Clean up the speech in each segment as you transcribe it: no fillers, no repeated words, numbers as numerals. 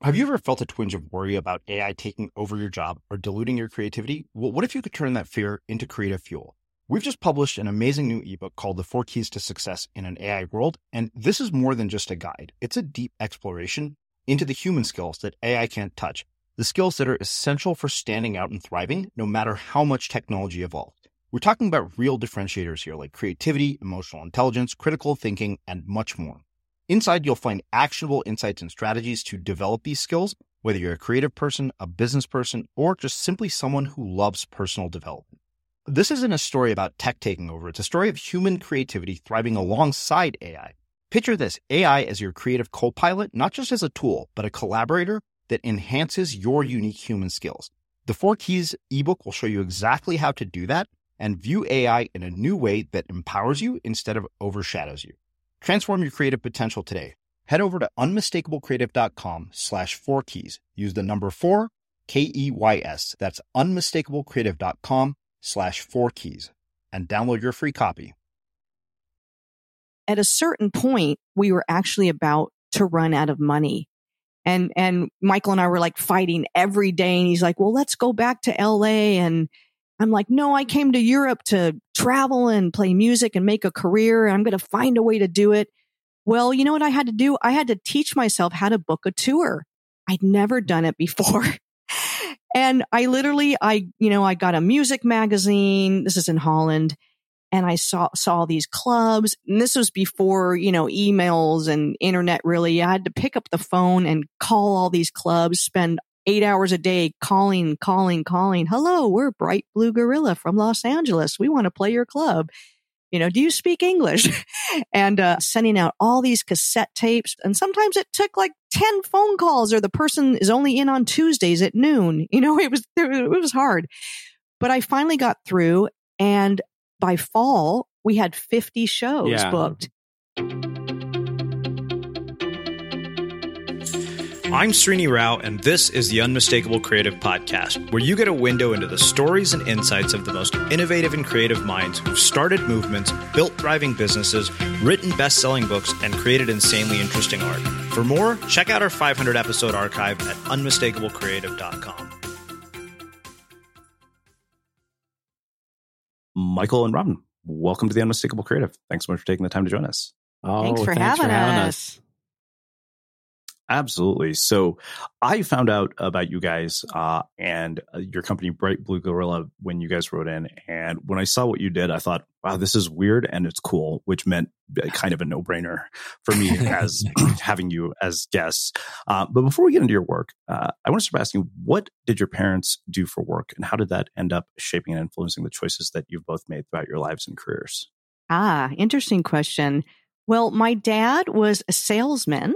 Have you ever felt a twinge of worry about AI taking over your job or diluting your creativity? Well, what if you could turn that fear into creative fuel? We've just published an amazing new ebook called The 4 Keys to Success in an AI World, and this is more than just a guide. It's a deep exploration into the human skills that AI can't touch, the skills that are essential for standing out and thriving, no matter how much technology evolves. We're talking about real differentiators here, like creativity, emotional intelligence, critical thinking, and much more. Inside, you'll find actionable insights and strategies to develop these skills, whether you're a creative person, a business person, or just simply someone who loves personal development. This isn't a story about tech taking over. It's a story of human creativity thriving alongside AI. Picture this, AI as your creative co-pilot, not just as a tool, but a collaborator that enhances your unique human skills. The 4 Keys ebook will show you exactly how to do that and view AI in a new way that empowers you instead of overshadows you. Transform your creative potential today. Head over to unmistakablecreative.com/4keys. Use the number 4, KEYS. That's unmistakablecreative.com/4keys and download your free copy. At a certain point, we were actually about to run out of money. And Michael and I were like fighting every day. And he's like, well, let's go back to LA. And I'm like, no, I came to Europe to travel and play music and make a career. And I'm going to find a way to do it. Well, you know what I had to do? I had to teach myself how to book a tour. I'd never done it before. And I got a music magazine. This is in Holland. And I saw these clubs. And this was before, emails and internet really. I had to pick up the phone and call all these clubs, spend 8 hours a day calling. Hello, we're Bright Blue Gorilla from Los Angeles. We want to play your club. Do you speak English? And sending out all these cassette tapes. And sometimes it took like 10 phone calls, or the person is only in on Tuesdays at noon. It was hard. But I finally got through, and by fall, we had 50 shows booked. I'm Srini Rao, and this is the Unmistakable Creative Podcast, where you get a window into the stories and insights of the most innovative and creative minds who've started movements, built thriving businesses, written best-selling books, and created insanely interesting art. For more, check out our 500-episode archive at unmistakablecreative.com. Michael and Robin, welcome to the Unmistakable Creative. Thanks so much for taking the time to join us. Thanks for having us. Absolutely. So I found out about you guys and your company, Bright Blue Gorilla, when you guys wrote in. And when I saw what you did, I thought, wow, this is weird and it's cool, which meant kind of a no-brainer for me as having you as guests. But before we get into your work, I want to start asking, what did your parents do for work, and how did that end up shaping and influencing the choices that you've both made throughout your lives and careers? Interesting question. Well, my dad was a salesman.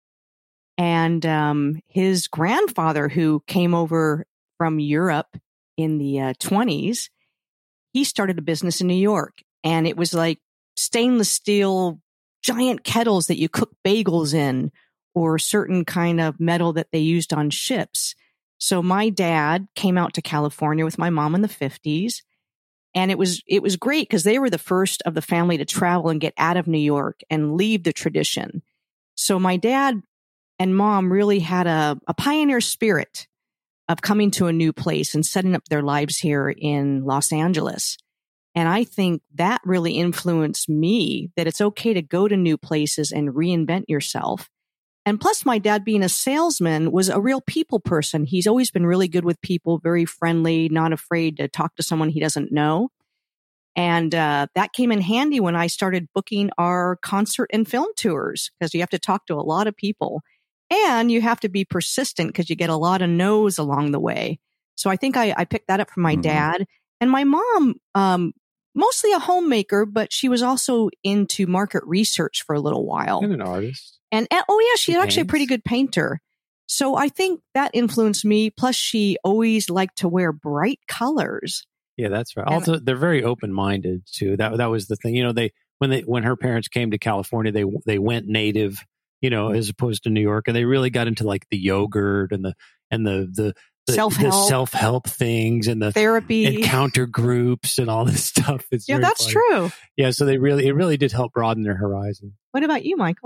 And his grandfather, who came over from Europe in the 1920s, he started a business in New York. And it was like stainless steel giant kettles that you cook bagels in, or certain kind of metal that they used on ships. So my dad came out to California with my mom in the 1950s. And it was great because they were the first of the family to travel and get out of New York and leave the tradition. So my dad and mom really had a pioneer spirit of coming to a new place and setting up their lives here in Los Angeles. And I think that really influenced me, that it's okay to go to new places and reinvent yourself. And plus, my dad, being a salesman, was a real people person. He's always been really good with people, very friendly, not afraid to talk to someone he doesn't know. And that came in handy when I started booking our concert and film tours, because you have to talk to a lot of people. And you have to be persistent because you get a lot of no's along the way. So I think I picked that up from my dad. And my mom, mostly a homemaker, but she was also into market research for a little while. And an artist. And she's actually a pretty good painter. So I think that influenced me. Plus, she always liked to wear bright colors. Yeah, that's right. Also, they're very open-minded too. That was the thing. When her parents came to California, they went native, as opposed to New York, and they really got into like the yogurt and the self-help things and the therapy encounter groups and all this stuff. It's that's funny. True. Yeah, so it really did help broaden their horizon. What about you, Michael?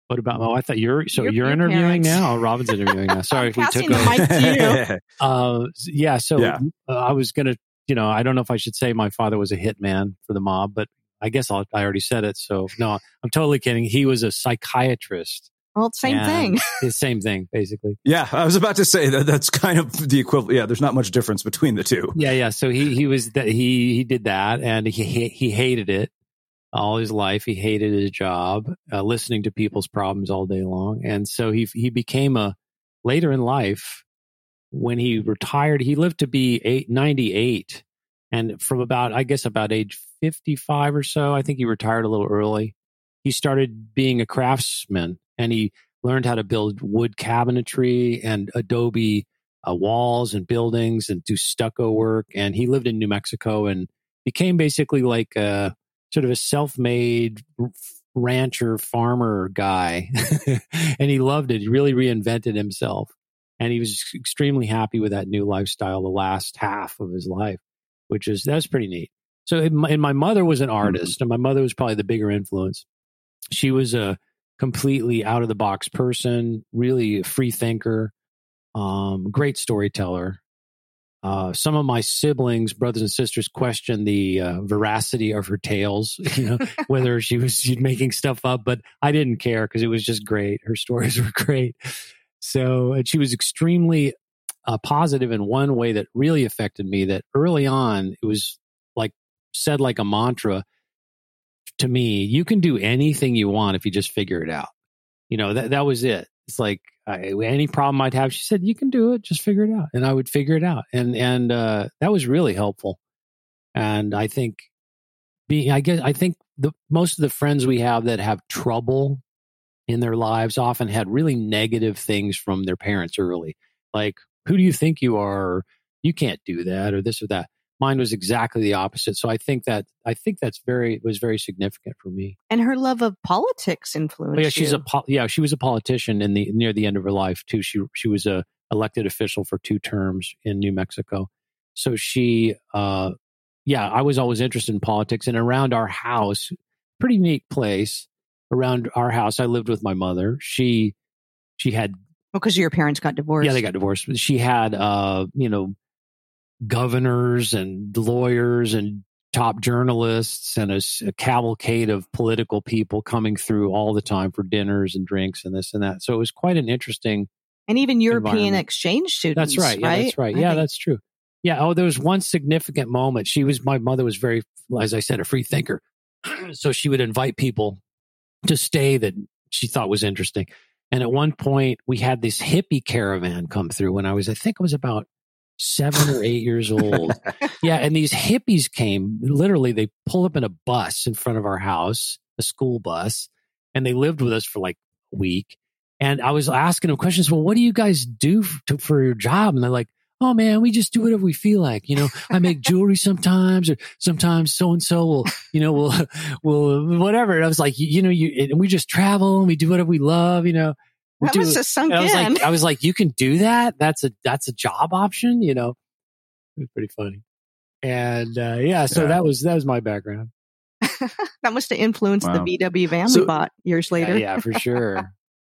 What about? Oh, I thought you're Your interviewing parents. now. Oh, Robin's interviewing now. Sorry if we Passing took the mic to you. yeah. So Yeah. I was gonna, I don't know if I should say my father was a hitman for the mob, but I guess I already said it. So no, I'm totally kidding. He was a psychiatrist. Well, same thing. The same thing, basically. Yeah, I was about to say that's kind of the equivalent. Yeah, there's not much difference between the two. Yeah. So he was that he did that, and he hated it all his life. He hated his job, listening to people's problems all day long, and so he became later in life when he retired. He lived to be 98, and from about age 55 or so, I think he retired a little early. He started being a craftsman. And he learned how to build wood cabinetry and adobe walls and buildings and do stucco work. And he lived in New Mexico and became basically like a sort of a self-made rancher farmer guy. And he loved it. He really reinvented himself. And he was extremely happy with that new lifestyle the last half of his life, that's pretty neat. So and my mother was an artist, and my mother was probably the bigger influence. She was a completely out of the box person, really a free thinker, great storyteller. Some of my siblings, brothers and sisters, questioned the veracity of her tales, whether she was making stuff up, but I didn't care because it was just great. Her stories were great. So, and she was extremely positive in one way that really affected me, that early on, it was said like a mantra to me: you can do anything you want if you just figure it out. That was it. It's like any problem I'd have, she said, you can do it, just figure it out. And I would figure it out. And that was really helpful. And I think most of the friends we have that have trouble in their lives often had really negative things from their parents early. Like, who do you think you are? Or, you can't do that, or this or that. Mine was exactly the opposite. So I think that's was very significant for me. And her love of politics influenced you. She was a politician near the end of her life too. She was a elected official for 2 terms in New Mexico. So I was always interested in politics, and around our house, pretty neat place. Around our house, I lived with my mother. She had, because your parents got divorced. Yeah, they got divorced. She had governors and lawyers and top journalists and a cavalcade of political people coming through all the time for dinners and drinks and this and that. So it was quite an interesting, and even European exchange students. That's right. Yeah, that's right. That's true. Yeah. Oh, there was one significant moment. My mother was very, as I said, a free thinker. So she would invite people to stay that she thought was interesting. And at one point we had this hippie caravan come through when I think I was about 7 or 8 years old. Yeah. And these hippies came, literally, they pulled up in a bus in front of our house, a school bus, and they lived with us for like a week. And I was asking them questions. Well, what do you guys do for your job? And they're like, oh man, we just do whatever we feel like. I make jewelry sometimes, or sometimes so-and-so will whatever. And I was like, and we just travel and we do whatever we love, That must have sunk in. I was like, you can do that? That's a job option, It was pretty funny. And so that was my background. That must have influenced the VW van we bought years later. Yeah, for sure.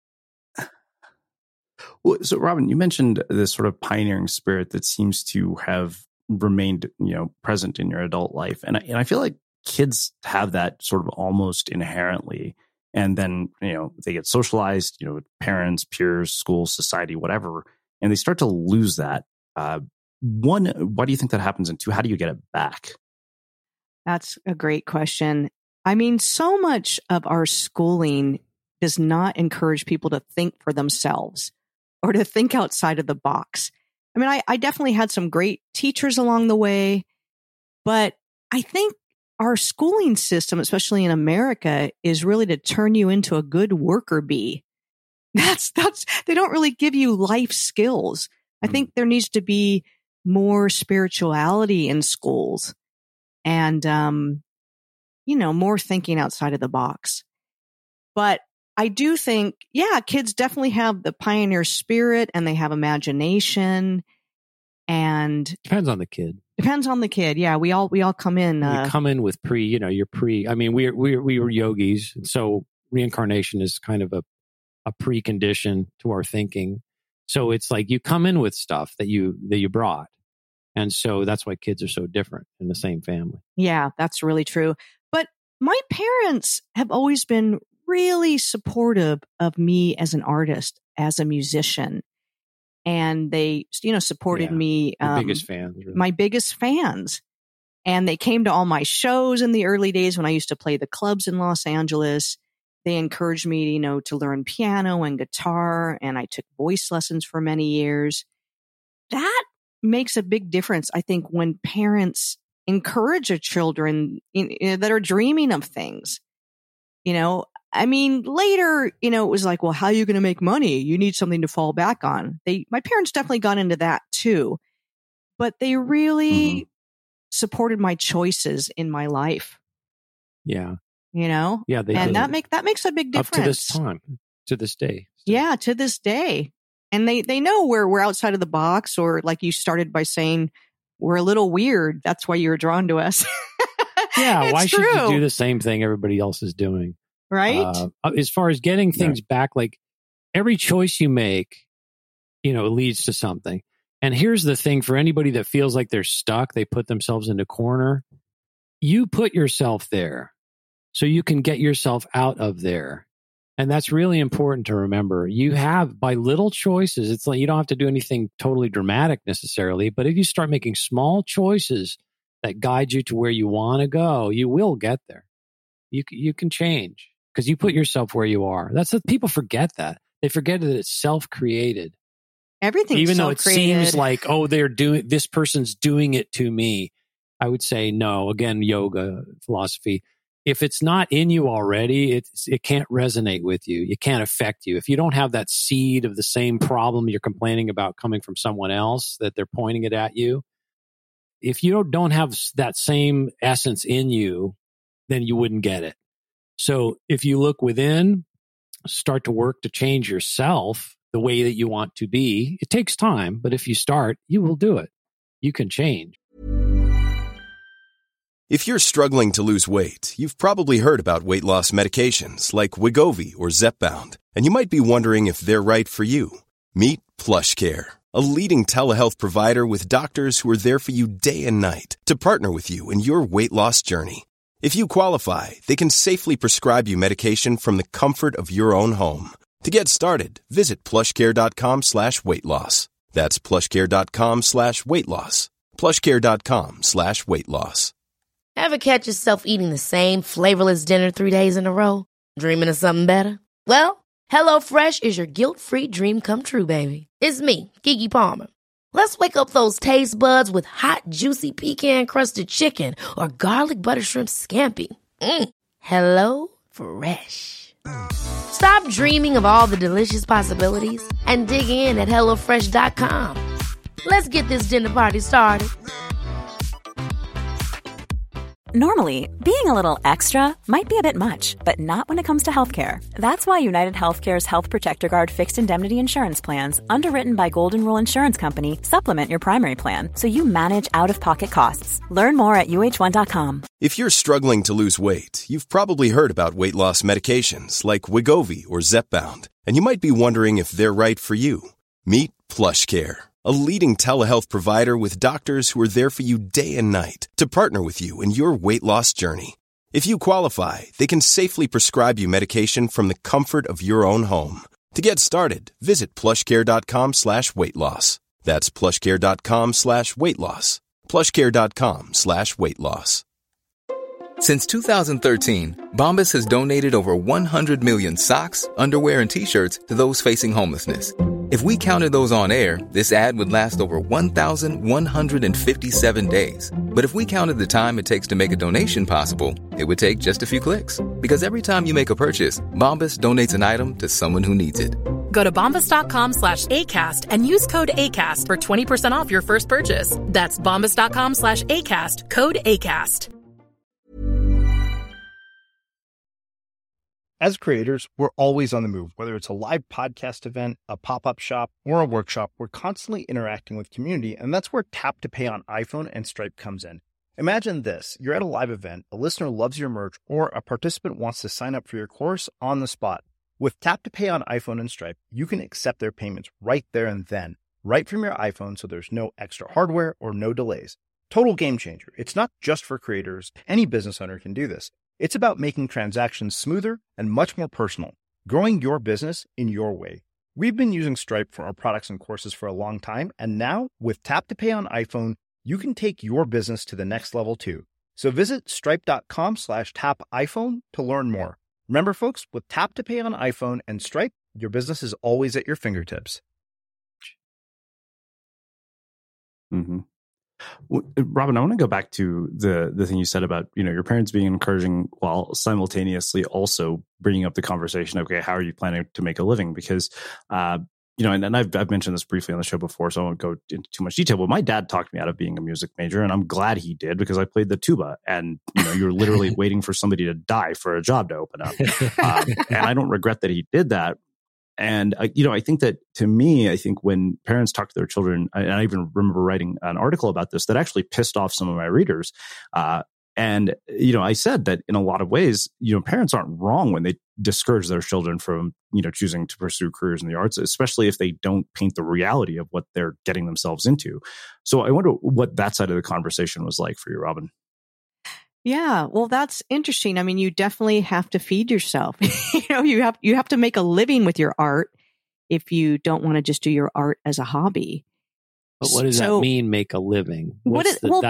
Well, so Robin, you mentioned this sort of pioneering spirit that seems to have remained, present in your adult life. And I feel like kids have that sort of almost inherently. And then, they get socialized, with parents, peers, schools, society, whatever, and they start to lose that. One, why do you think that happens? And 2, how do you get it back? That's a great question. I mean, so much of our schooling does not encourage people to think for themselves or to think outside of the box. I mean, I definitely had some great teachers along the way, but I think our schooling system, especially in America, is really to turn you into a good worker bee. They don't really give you life skills. I think there needs to be more spirituality in schools and, more thinking outside of the box. But I do think, kids definitely have the pioneer spirit and they have imagination, and depends on the kid. Yeah. We all come in, you come in with I mean, we were yogis. And so reincarnation is kind of a precondition to our thinking. So it's like you come in with stuff that you brought. And so that's why kids are so different in the same family. Yeah, that's really true. But my parents have always been really supportive of me as an artist, as a musician. And they, supported me. Your biggest fans. Really. My biggest fans. And they came to all my shows in the early days when I used to play the clubs in Los Angeles. They encouraged me, to learn piano and guitar. And I took voice lessons for many years. That makes a big difference, I think, when parents encourage their children that are dreaming of things. Later, it was like, well, how are you going to make money? You need something to fall back on. My parents definitely got into that too, but they really supported my choices in my life. Yeah. Yeah, they and did. that makes a big difference. Up to this time, to this day. Yeah, to this day. And they know we're outside of the box, or like you started by saying, we're a little weird. That's why you were drawn to us. Yeah, why should you do the same thing everybody else is doing? Right. As far as getting things back, like every choice you make, leads to something. And here's the thing for anybody that feels like they're stuck, they put themselves in a corner. You put yourself there so you can get yourself out of there. And that's really important to remember. You have, by little choices, it's like you don't have to do anything totally dramatic necessarily, but if you start making small choices that guide you to where you want to go, you will get there. You can change. Because you put yourself where you are. That's what people forget that. They forget that it's self-created. Everything's even though self-created. It seems like, this person's doing it to me. I would say no. Again, yoga philosophy. If it's not in you already, it can't resonate with you. It can't affect you. If you don't have that seed of the same problem you're complaining about coming from someone else, that they're pointing it at you. If you don't have that same essence in you, then you wouldn't get it. So if you look within, start to work to change yourself the way that you want to be, it takes time, but if you start, you will do it. You can change. If you're struggling to lose weight, you've probably heard about weight loss medications like Wegovy or Zepbound, and you might be wondering if they're right for you. Meet PlushCare, a leading telehealth provider with doctors who are there for you day and night to partner with you in your weight loss journey. If you qualify, they can safely prescribe you medication from the comfort of your own home. To get started, visit plushcare.com/weightloss. That's plushcare.com/weightloss. plushcare.com/weightloss. Ever catch yourself eating the same flavorless dinner 3 days in a row? Dreaming of something better? Well, HelloFresh is your guilt-free dream come true, baby. It's me, Keke Palmer. Let's wake up those taste buds with hot, juicy pecan-crusted chicken or garlic butter shrimp scampi. Hello Fresh. Stop dreaming of all the delicious possibilities and dig in at HelloFresh.com. Let's get this dinner party started. Normally, being a little extra might be a bit much, but not when it comes to healthcare. That's why United Healthcare's Health Protector Guard fixed indemnity insurance plans, underwritten by Golden Rule Insurance Company, supplement your primary plan so you manage out-of-pocket costs. Learn more at UH1.com. If you're struggling to lose weight, you've probably heard about weight loss medications like Wegovy or Zepbound, and you might be wondering if they're right for you. Meet PlushCare, a leading telehealth provider with doctors who are there for you day and night to partner with you in your weight loss journey. If you qualify, they can safely prescribe you medication from the comfort of your own home. To get started, visit plushcare.com/weightloss. That's plushcare.com/weightloss. plushcare.com/weightloss. Since 2013, Bombas has donated over 100 million socks, underwear, and T-shirts to those facing homelessness. If we counted those on air, this ad would last over 1,157 days. But if we counted the time it takes to make a donation possible, it would take just a few clicks. Because every time you make a purchase, Bombas donates an item to someone who needs it. Go to bombas.com/ACAST and use code ACAST for 20% off your first purchase. That's bombas.com/ACAST, code ACAST. As creators, we're always on the move. Whether it's a live podcast event, a pop-up shop, or a workshop, we're constantly interacting with community, and that's where Tap to Pay on iPhone and Stripe comes in. Imagine this. You're at a live event, a listener loves your merch, or a participant wants to sign up for your course on the spot. With Tap to Pay on iPhone and Stripe, you can accept their payments right there and then, right from your iPhone, so there's no extra hardware or no delays. Total game changer. It's not just for creators. Any business owner can do this. It's about making transactions smoother and much more personal, growing your business in your way. We've been using Stripe for our products and courses for a long time, and now with Tap to Pay on iPhone, you can take your business to the next level too. So visit stripe.com/tapiphone to learn more. Remember, folks, with Tap to Pay on iPhone and Stripe, your business is always at your fingertips. Mm-hmm. Well, Robin, I want to go back to the thing you said about, your parents being encouraging while simultaneously also bringing up the conversation. Okay, how are you planning to make a living? Because, and I've mentioned this briefly on the show before, so I won't go into too much detail. But my dad talked me out of being a music major, and I'm glad he did because I played the tuba, and you're literally waiting for somebody to die for a job to open up. And I don't regret that he did that. And, I think that to me, I think when parents talk to their children, and I even remember writing an article about this that actually pissed off some of my readers. And I said that in a lot of ways, parents aren't wrong when they discourage their children from, choosing to pursue careers in the arts, especially if they don't paint the reality of what they're getting themselves into. So I wonder what that side of the conversation was like for you, Robin. Yeah, well, that's interesting. I mean, you definitely have to feed yourself. You have to make a living with your art if you don't want to just do your art as a hobby. But what does that mean, make a living? Michael,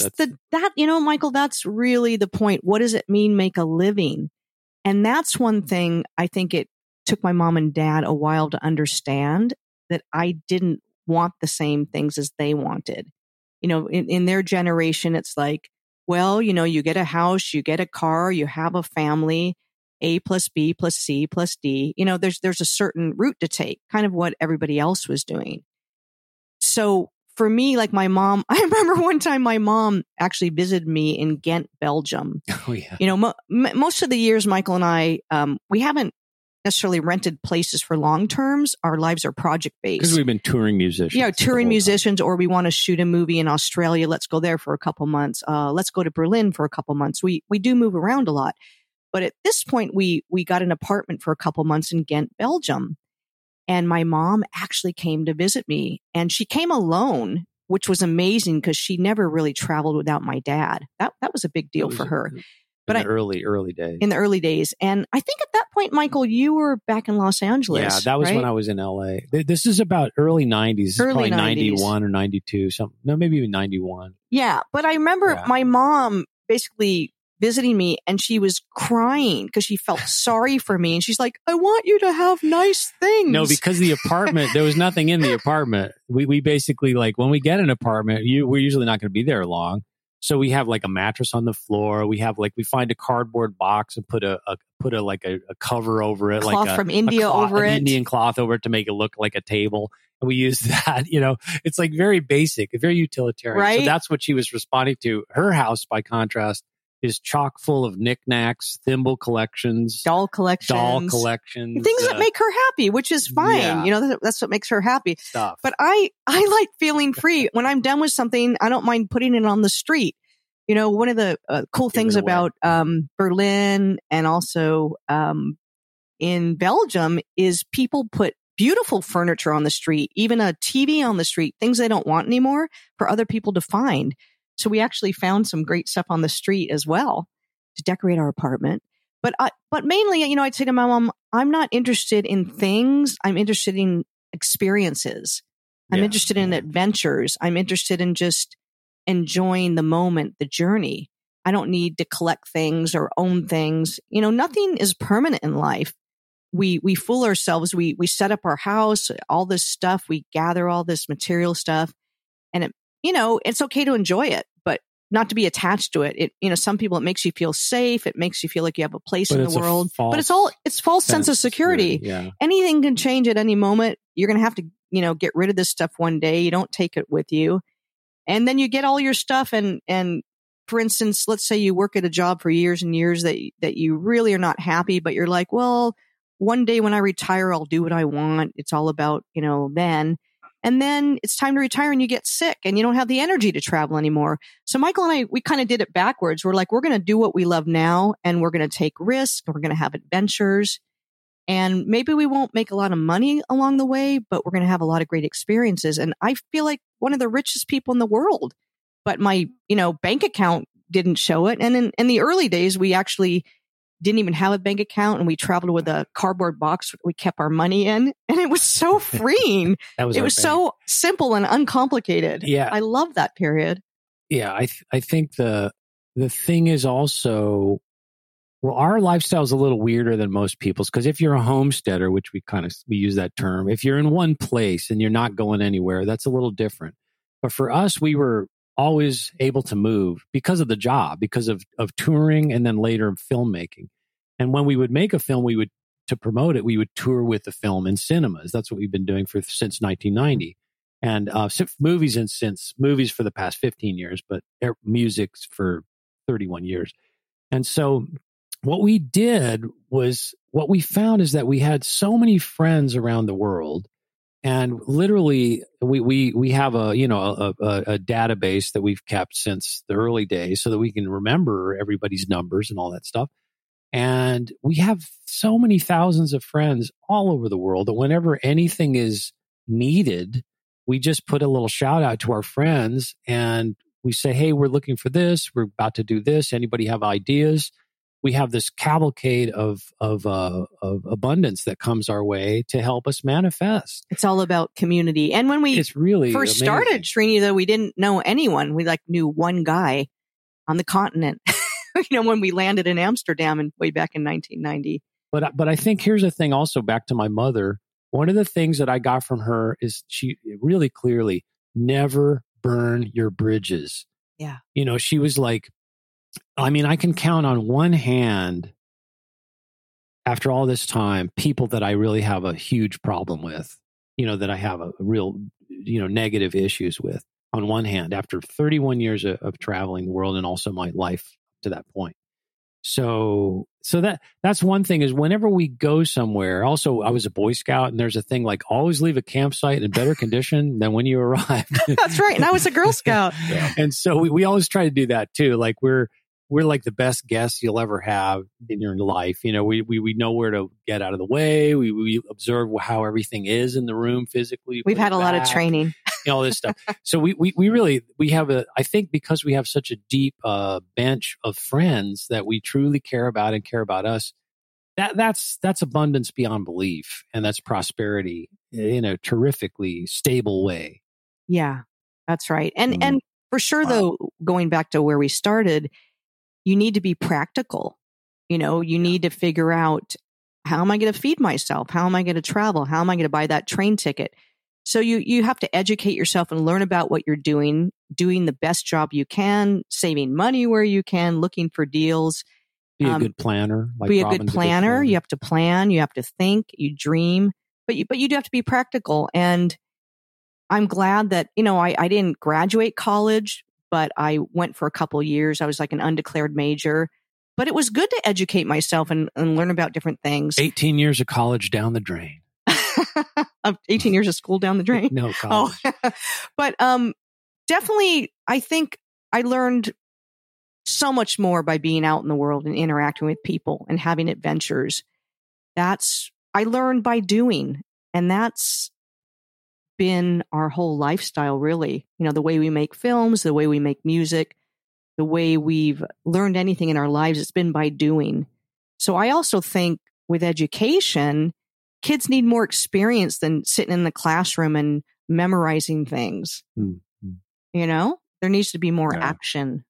that's really the point. What does it mean, make a living? And that's one thing I think it took my mom and dad a while to understand, that I didn't want the same things as they wanted. In their generation, it's like, well, you get a house, you get a car, you have a family, A plus B plus C plus D. There's a certain route to take, kind of what everybody else was doing. So for me, like my mom, I remember one time my mom actually visited me in Ghent, Belgium. Oh, yeah. Most of the years, Michael and I, we haven't necessarily rented places for long terms. Our lives are project based. Because we've been touring musicians. Yeah, touring musicians, or we want to shoot a movie in Australia. Let's go there for a couple months. Let's go to Berlin for a couple months. We do move around a lot. But at this point, we got an apartment for a couple months in Ghent, Belgium. And my mom actually came to visit me. And she came alone, which was amazing because she never really traveled without my dad. That was a big deal for her. But in the early days. In the early days. And I think at that point, Michael, you were back in Los Angeles. Yeah, that was right? when I was in LA. This is about early 90s. This is probably 91 or 92, something. No, maybe even 91. Yeah, but I remember my mom basically visiting me, and she was crying because she felt sorry for me. And she's like, I want you to have nice things. No, because the apartment, there was nothing in the apartment. We basically, like, when we get an apartment, we're usually not going to be there long. So we have like a mattress on the floor. We find a cardboard box and put a cover over it, cloth like from India over it, Indian cloth over it to make it look like a table. And we use that. It's like very basic, very utilitarian. Right? So that's what she was responding to. Her house, by contrast, is chock full of knickknacks, thimble collections, doll collections, things that make her happy, which is fine. Yeah. That's what makes her happy. Stuff. But I like feeling free. When I'm done with something, I don't mind putting it on the street. One of the cool things about Berlin and also in Belgium is people put beautiful furniture on the street, even a TV on the street, things they don't want anymore for other people to find. So we actually found some great stuff on the street as well to decorate our apartment. But mainly, I'd say to my mom, I'm not interested in things. I'm interested in experiences. I'm interested in adventures. I'm interested in just enjoying the moment, the journey. I don't need to collect things or own things. Nothing is permanent in life. We fool ourselves. We set up our house, all this stuff. We gather all this material stuff, and it's okay to enjoy it, but not to be attached to it. Some people, it makes you feel safe. It makes you feel like you have a place in the world, but it's false sense of security. Yeah. Anything can change at any moment. You're going to have to, get rid of this stuff one day. You don't take it with you. And then you get all your stuff. And for instance, let's say you work at a job for years and years that you really are not happy, but you're like, well, one day when I retire, I'll do what I want. It's all about, then. And then it's time to retire and you get sick and you don't have the energy to travel anymore. So Michael and I, we kind of did it backwards. We're like, we're going to do what we love now, and we're going to take risks, and we're going to have adventures. And maybe we won't make a lot of money along the way, but we're going to have a lot of great experiences. And I feel like one of the richest people in the world, but my, bank account didn't show it. And in the early days, we actually didn't even have a bank account, and we traveled with a cardboard box we kept our money in, and it was so freeing. It was so simple and uncomplicated. Yeah. I love that period. Yeah, I think the thing is also, well, our lifestyle is a little weirder than most people's, because if you're a homesteader, which we use that term, if you're in one place and you're not going anywhere, that's a little different. But for us, we were always able to move because of the job, because of touring, and then later filmmaking. And when we would make a film, to promote it, we would tour with the film in cinemas. That's what we've been doing since 1990. And movies for the past 15 years, but music for 31 years. And so what we found is that we had so many friends around the world. And literally, we have a database that we've kept since the early days, so that we can remember everybody's numbers and all that stuff. And we have so many thousands of friends all over the world that whenever anything is needed, we just put a little shout out to our friends, and we say, "Hey, we're looking for this. We're about to do this. Anybody have ideas?" We have this cavalcade of abundance that comes our way to help us manifest. It's all about community. And when we first amazing. Started Srini, though, we didn't know anyone. We knew one guy on the continent. When we landed in Amsterdam way back in 1990. But I think here's the thing. Also, back to my mother. One of the things that I got from her is she really clearly never burn your bridges. Yeah. She was like, I can count on one hand, after all this time, people that I really have a huge problem with, that I have a real, negative issues with on one hand, after 31 years of traveling the world and also my life to that point. So that's one thing, is whenever we go somewhere. Also, I was a Boy Scout, and there's a thing like always leave a campsite in better condition than when you arrived. That's right. And I was a Girl Scout. Yeah. And so we always try to do that too. Like we're like the best guests you'll ever have in your life. We know where to get out of the way. We observe how everything is in the room physically. We've had a lot of training. All this stuff. So we have I think because we have such a deep bench of friends that we truly care about and care about us, that's abundance beyond belief. And that's prosperity in a terrifically stable way. Yeah, that's right. And for sure, though, going back to where we started, you need to be practical. You need to figure out, how am I going to feed myself? How am I going to travel? How am I going to buy that train ticket? So you have to educate yourself and learn about what you're doing the best job you can, saving money where you can, looking for deals. Be a good planner. Be a good planner. You have to plan. You have to think. You dream. But you do have to be practical. And I'm glad that, I didn't graduate college, but I went for a couple of years. I was like an undeclared major. But it was good to educate myself and learn about different things. 18 years of college down the drain. 18 years of school down the drain. No, college. Oh. But definitely, I think I learned so much more by being out in the world and interacting with people and having adventures. I learned by doing, and that's been our whole lifestyle, really. The way we make films, the way we make music, the way we've learned anything in our lives, it's been by doing. So I also think with education, kids need more experience than sitting in the classroom and memorizing things. Mm-hmm. There needs to be more action.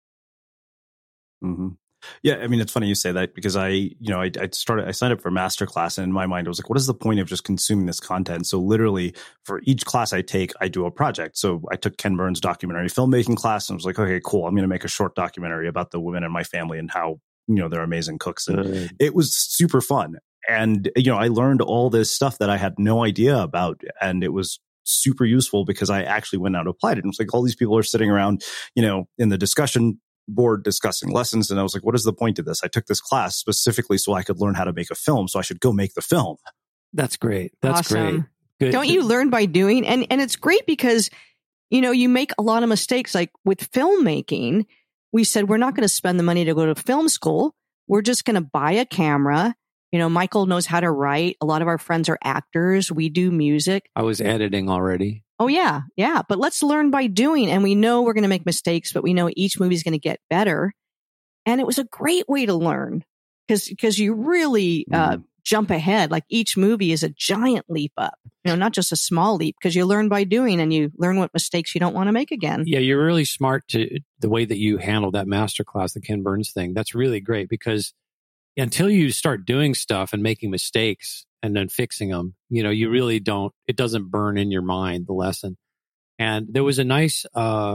Mm-hmm. Yeah, it's funny you say that, because I signed up for a master class, and in my mind, I was like, what is the point of just consuming this content? So literally, for each class I take, I do a project. So I took Ken Burns' documentary filmmaking class, and I was like, okay, cool. I'm going to make a short documentary about the women in my family and how, they're amazing cooks. And it was super fun. And, I learned all this stuff that I had no idea about, and it was super useful because I actually went out and applied it. And it's like all these people are sitting around, in the discussion board discussing lessons. And I was like, what is the point of this? I took this class specifically so I could learn how to make a film. So I should go make the film. That's great. That's awesome. Great. Good. Don't you learn by doing? And it's great because, you make a lot of mistakes. Like with filmmaking, we said, we're not going to spend the money to go to film school. We're just going to buy a camera Michael knows how to write. A lot of our friends are actors. We do music. I was editing already. Oh, yeah. Yeah. But let's learn by doing. And we know we're going to make mistakes, but we know each movie is going to get better. And it was a great way to learn because you really jump ahead. Like each movie is a giant leap up, not just a small leap, because you learn by doing and you learn what mistakes you don't want to make again. Yeah, you're really smart to the way that you handle that masterclass, the Ken Burns thing. That's really great because until you start doing stuff and making mistakes and then fixing them, you really don't, it doesn't burn in your mind, the lesson. And there was a nice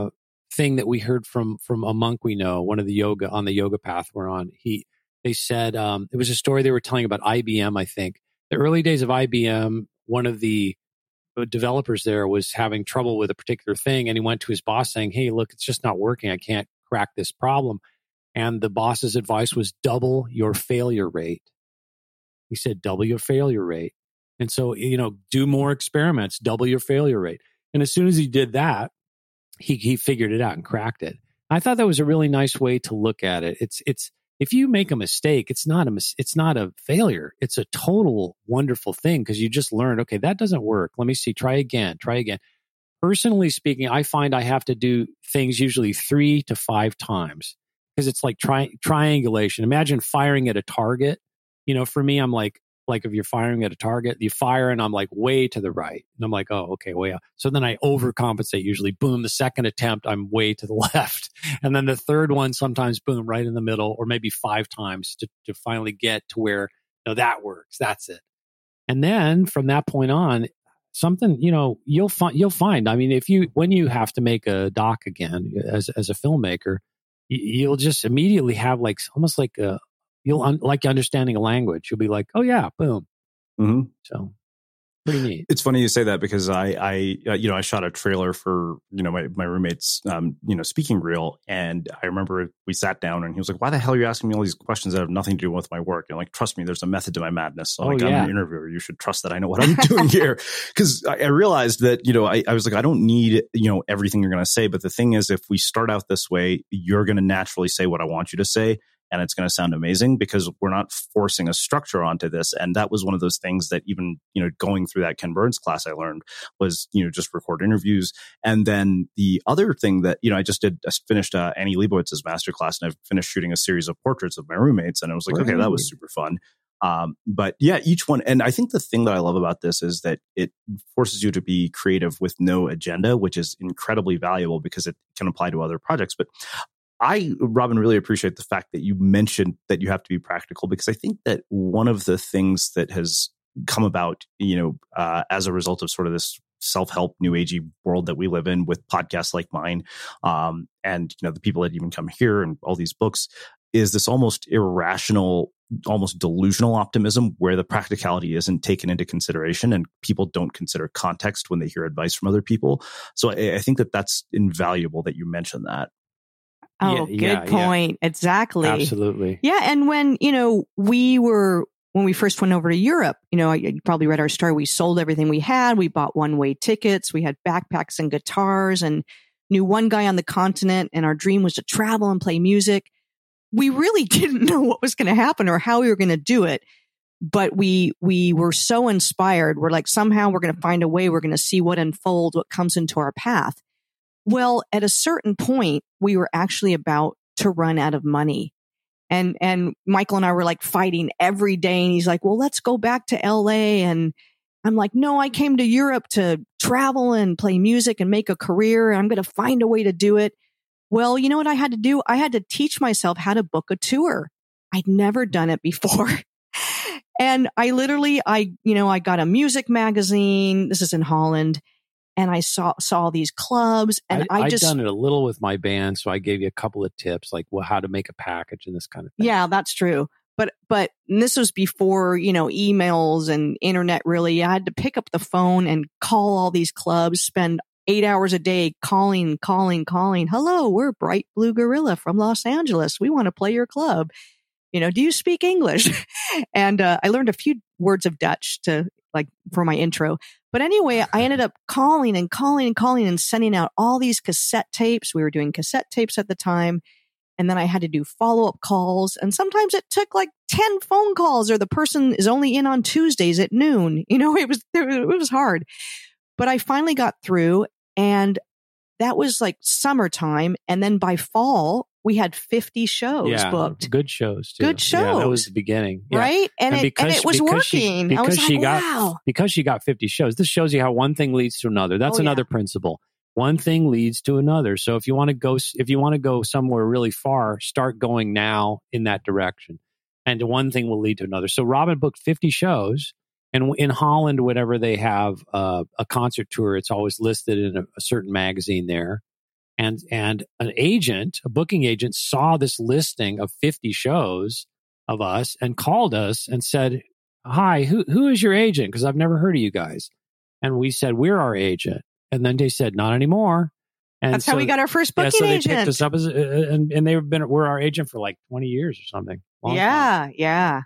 thing that we heard from a monk we know, one of the yoga path we're on. They said, it was a story they were telling about IBM, I think. The early days of IBM, one of the developers there was having trouble with a particular thing. And he went to his boss saying, hey, look, it's just not working. I can't crack this problem. And the boss's advice was double your failure rate. He said, double your failure rate. And so, do more experiments, double your failure rate. And as soon as he did that, he figured it out and cracked it. I thought that was a really nice way to look at it. It's if you make a mistake, it's not a failure. It's a total wonderful thing because you just learned, okay, that doesn't work. Let me see. Try again. Personally speaking, I find I have to do things usually 3 to 5 times because it's like triangulation. Imagine firing at a target. For me, I'm like if you're firing at a target, you fire and I'm like way to the right. And I'm like, oh, okay, way out. So then I overcompensate usually. Boom, the second attempt, I'm way to the left. And then the third one, sometimes boom, right in the middle, or maybe 5 times to finally get to where, that works. That's it. And then from that point on, something, you'll find, I mean, when you have to make a doc again as a filmmaker, you'll just immediately have almost like like understanding a language. You'll be like, oh yeah, boom. Mm-hmm. So pretty neat. It's funny you say that because I shot a trailer for, my roommate's, speaking reel. And I remember we sat down and he was like, why the hell are you asking me all these questions that have nothing to do with my work? And like, trust me, there's a method to my madness. So I'm an interviewer. You should trust that I know what I'm doing here. Cause I realized that, I was like, I don't need, everything you're going to say. But the thing is, if we start out this way, you're going to naturally say what I want you to say. And it's going to sound amazing because we're not forcing a structure onto this. And that was one of those things that even, going through that Ken Burns class I learned was, just record interviews. And then the other thing that, I finished Annie Leibovitz's masterclass and I've finished shooting a series of portraits of my roommates. And I was like, okay, that was super fun. But yeah, each one. And I think the thing that I love about this is that it forces you to be creative with no agenda, which is incredibly valuable because it can apply to other projects. But Robin, really appreciate the fact that you mentioned that you have to be practical, because I think that one of the things that has come about, as a result of sort of this self-help new agey world that we live in with podcasts like mine, and, the people that even come here and all these books, is this almost irrational, almost delusional optimism where the practicality isn't taken into consideration and people don't consider context when they hear advice from other people. So I think that that's invaluable that you mentioned that. Oh, good point. Yeah. Exactly. Absolutely. Yeah. And when, when we first went over to Europe, you probably read our story. We sold everything we had. We bought one-way tickets. We had backpacks and guitars and knew one guy on the continent. And our dream was to travel and play music. We really didn't know what was going to happen or how we were going to do it. But we were so inspired. We're like, somehow we're going to find a way. We're going to see what unfolds, what comes into our path. Well, at a certain point, we were actually about to run out of money. And Michael and I were like fighting every day. And he's like, well, let's go back to LA. And I'm like, no, I came to Europe to travel and play music and make a career. I'm going to find a way to do it. Well, you know what I had to do? I had to teach myself how to book a tour. I'd never done it before. And I got a music magazine. This is in Holland. And I saw these clubs, and I've done it a little with my band. So I gave you a couple of tips, like how to make a package and this kind of thing. Yeah, that's true. But this was before, emails and internet really. I had to pick up the phone and call all these clubs, spend 8 hours a day calling. Hello, we're Bright Blue Gorilla from Los Angeles. We want to play your club. Do you speak English? And I learned a few words of Dutch for my intro. But anyway, I ended up calling and sending out all these cassette tapes. We were doing cassette tapes at the time. And then I had to do follow-up calls. And sometimes it took like 10 phone calls, or the person is only in on Tuesdays at noon. It was hard. But I finally got through, and that was like summertime. And then by fall, we had 50 shows booked. Good shows, too. Good shows. Yeah, that was the beginning. Yeah. Right? And it was working. I was like, wow. Because she got 50 shows, this shows you how one thing leads to another. That's another principle. One thing leads to another. So if you want to go somewhere really far, start going now in that direction. And one thing will lead to another. So Robin booked 50 shows. And in Holland, whenever they have a concert tour, it's always listed in a certain magazine there. And an agent, a booking agent, saw this listing of 50 shows of us and called us and said, "Hi, who is your agent? Because I've never heard of you guys." And we said, "We're our agent." And then they said, "Not anymore." And that's how we got our first booking agent. They picked us up and we're our agent for like 20 years or something. Long time. Yeah.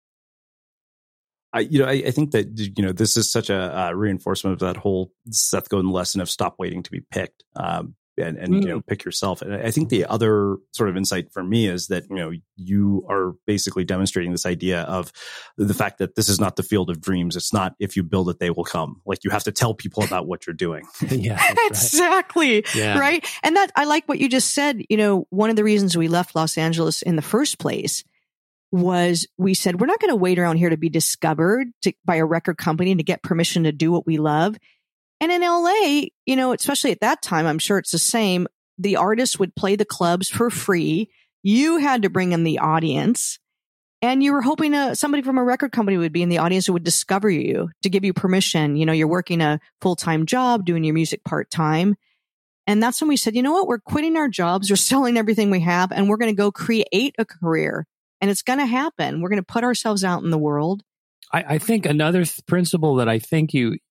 I think that, this is such a reinforcement of that whole Seth Godin lesson of stop waiting to be picked. And pick yourself. And I think the other sort of insight for me is that, you are basically demonstrating this idea of the fact that this is not the field of dreams. It's not, if you build it, they will come. Like, you have to tell people about what you're doing. Yeah, exactly. Right. Yeah. Right. And that, I like what you just said. One of the reasons we left Los Angeles in the first place was we said, we're not going to wait around here to be discovered by a record company to get permission to do what we love. And in LA, especially at that time, I'm sure it's the same. The artists would play the clubs for free. You had to bring in the audience, and you were hoping somebody from a record company would be in the audience who would discover you to give you permission. You're working a full-time job, doing your music part-time. And that's when we said, you know what? We're quitting our jobs. We're selling everything we have, and we're going to go create a career. And it's going to happen. We're going to put ourselves out in the world. I think another principle that I think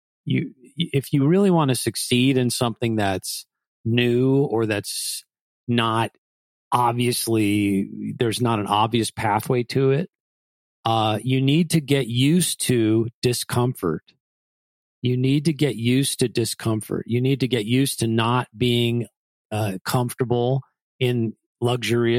if you really want to succeed in something that's new, or that's not obviously, there's not an obvious pathway to it, you need to get used to discomfort. You need to get used to discomfort. You need to get used to not being comfortable in luxury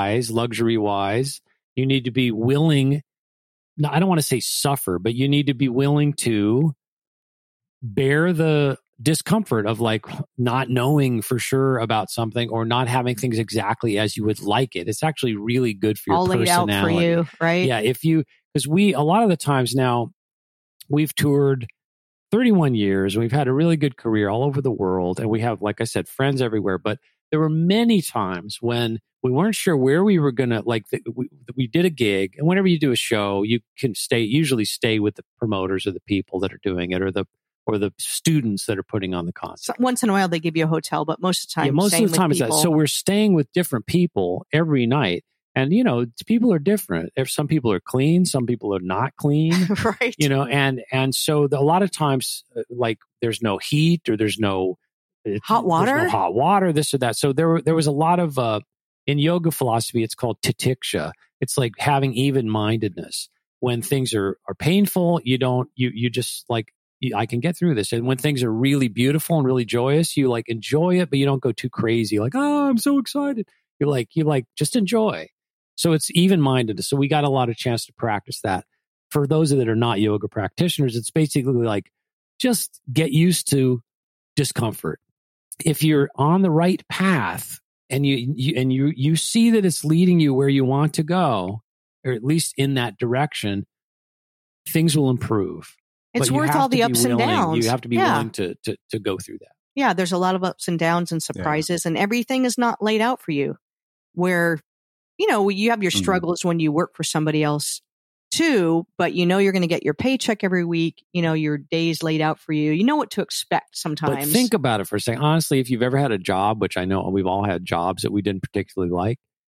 wise. You need to be willing, I don't want to say suffer, but you need to be willing to bear the discomfort of like not knowing for sure about something, or not having things exactly as you would like it. It's actually really good for your all personality. Laid out for you, right? Yeah, because a lot of the times now, we've toured 31 years, and we've had a really good career all over the world, and we have, like I said, friends everywhere. But there were many times when we weren't sure where we were going to, we did a gig, and whenever you do a show, you can usually stay with the promoters or the people that are doing it, or the students that are putting on the concert. Once in a while, they give you a hotel, but most of the time, most of the time it's that. So we're staying with different people every night. And, people are different. If some people are clean, some people are not clean. Right. And so a lot of times, there's no heat, or there's no hot water. There's no hot water, this or that. So there was a lot of, in yoga philosophy, it's called titiksha. It's like having even-mindedness. When things are painful, you just like, I can get through this. And when things are really beautiful and really joyous, you like enjoy it, but you don't go too crazy. Like, oh, I'm so excited. You like just enjoy. So it's even-minded. So we got a lot of chance to practice that. For those that are not yoga practitioners, it's basically like, just get used to discomfort. If you're on the right path and you see that it's leading you where you want to go, or at least in that direction, things will improve. It's worth all the ups and downs. You have to be willing to go through that. Yeah, there's a lot of ups and downs and surprises, and everything is not laid out for you. Where, you have your struggles when you work for somebody else too, but you're going to get your paycheck every week. Your day's laid out for you. You know what to expect sometimes. But think about it for a second. Honestly, if you've ever had a job, which I know we've all had jobs that we didn't particularly like,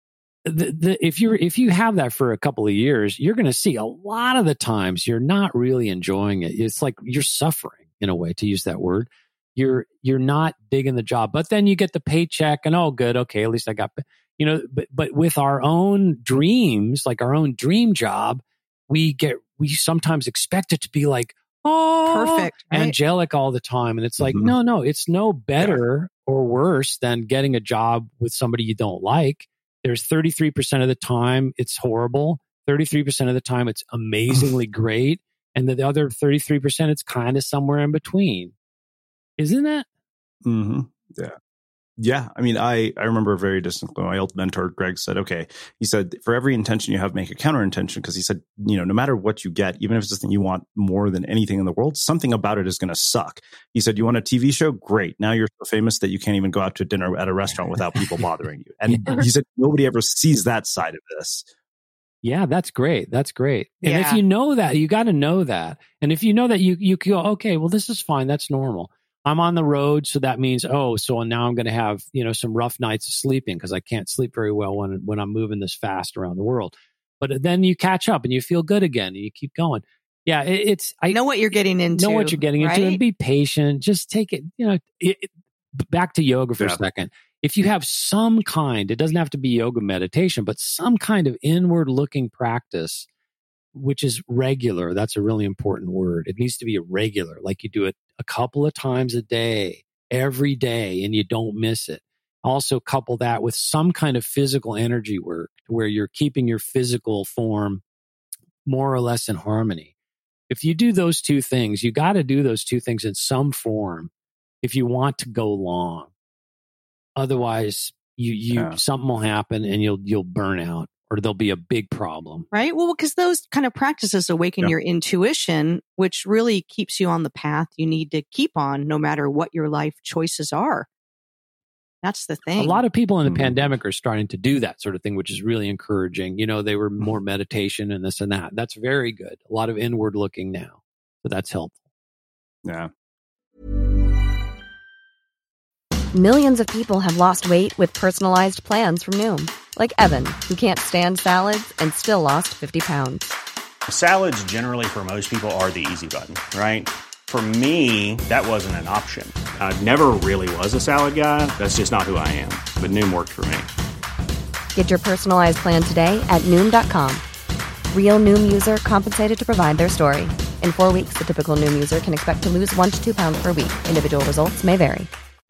if you have that for a couple of years, you're going to see a lot of the times you're not really enjoying it. It's like you're suffering in a way, to use that word. You're not digging the job, but then you get the paycheck and good. Okay. At least I got, but with our own dreams, like our own dream job, we sometimes expect it to be like, perfect, right? Angelic all the time. And it's like, no, it's no better or worse than getting a job with somebody you don't like. There's 33% of the time it's horrible. 33% of the time it's amazingly great. And the other 33%, it's kind of somewhere in between. Isn't it? Mm-hmm. Yeah. Yeah. I mean, I remember very distinctly my old mentor, Greg, said, okay, he said, for every intention you have, make a counter intention. Because he said, no matter what you get, even if it's something you want more than anything in the world, something about it is going to suck. He said, you want a TV show? Great. Now you're so famous that you can't even go out to dinner at a restaurant without people bothering you. And he said, nobody ever sees that side of this. Yeah, that's great. That's great. And Yeah. if you know that, you got to know that. And if you know that, you go, okay, well, this is fine. That's normal. I'm on the road, so that means, so now I'm going to have, some rough nights of sleeping because I can't sleep very well when I'm moving this fast around the world. But then you catch up and you feel good again and you keep going. Yeah, I know what you're getting into. Know what you're getting into and be patient. Just take it, back to yoga for a second. If you have some kind, it doesn't have to be yoga meditation, but some kind of inward looking practice, which is regular. That's a really important word. It needs to be a regular, like you do it a couple of times a day, every day, and you don't miss it. Also couple that with some kind of physical energy work where you're keeping your physical form more or less in harmony. If you do those two things, you got to do those two things in some form if you want to go long. Otherwise, something will happen and you'll burn out. Or there'll be a big problem. Right? Well, because those kind of practices awaken your intuition, which really keeps you on the path you need to keep on no matter what your life choices are. That's the thing. A lot of people in the pandemic are starting to do that sort of thing, which is really encouraging. They were more meditation and this and that. That's very good. A lot of inward looking now. So that's helpful. Yeah. Millions of people have lost weight with personalized plans from Noom. Like Evan, who can't stand salads and still lost 50 pounds. Salads generally for most people are the easy button, right? For me, that wasn't an option. I never really was a salad guy. That's just not who I am. But Noom worked for me. Get your personalized plan today at Noom.com. Real Noom user compensated to provide their story. In 4 weeks, the typical Noom user can expect to lose 1 to 2 pounds per week. Individual results may vary.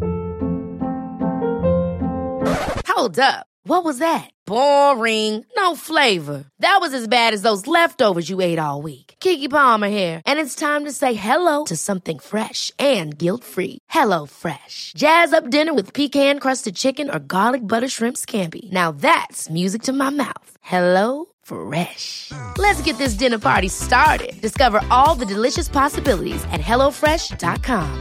Hold up. What was that? Boring. No flavor. That was as bad as those leftovers you ate all week. Keke Palmer here. And it's time to say hello to something fresh and guilt-free. Hello Fresh. Jazz up dinner with pecan-crusted chicken or garlic butter shrimp scampi. Now that's music to my mouth. Hello Fresh. Let's get this dinner party started. Discover all the delicious possibilities at HelloFresh.com.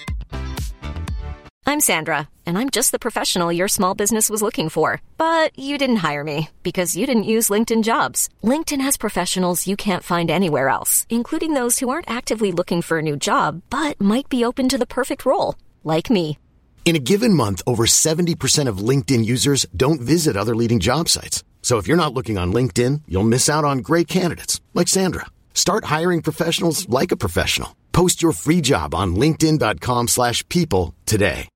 I'm Sandra, and I'm just the professional your small business was looking for. But you didn't hire me because you didn't use LinkedIn Jobs. LinkedIn has professionals you can't find anywhere else, including those who aren't actively looking for a new job, but might be open to the perfect role, like me. In a given month, over 70% of LinkedIn users don't visit other leading job sites. So if you're not looking on LinkedIn, you'll miss out on great candidates like Sandra. Start hiring professionals like a professional. Post your free job on linkedin.com/people today.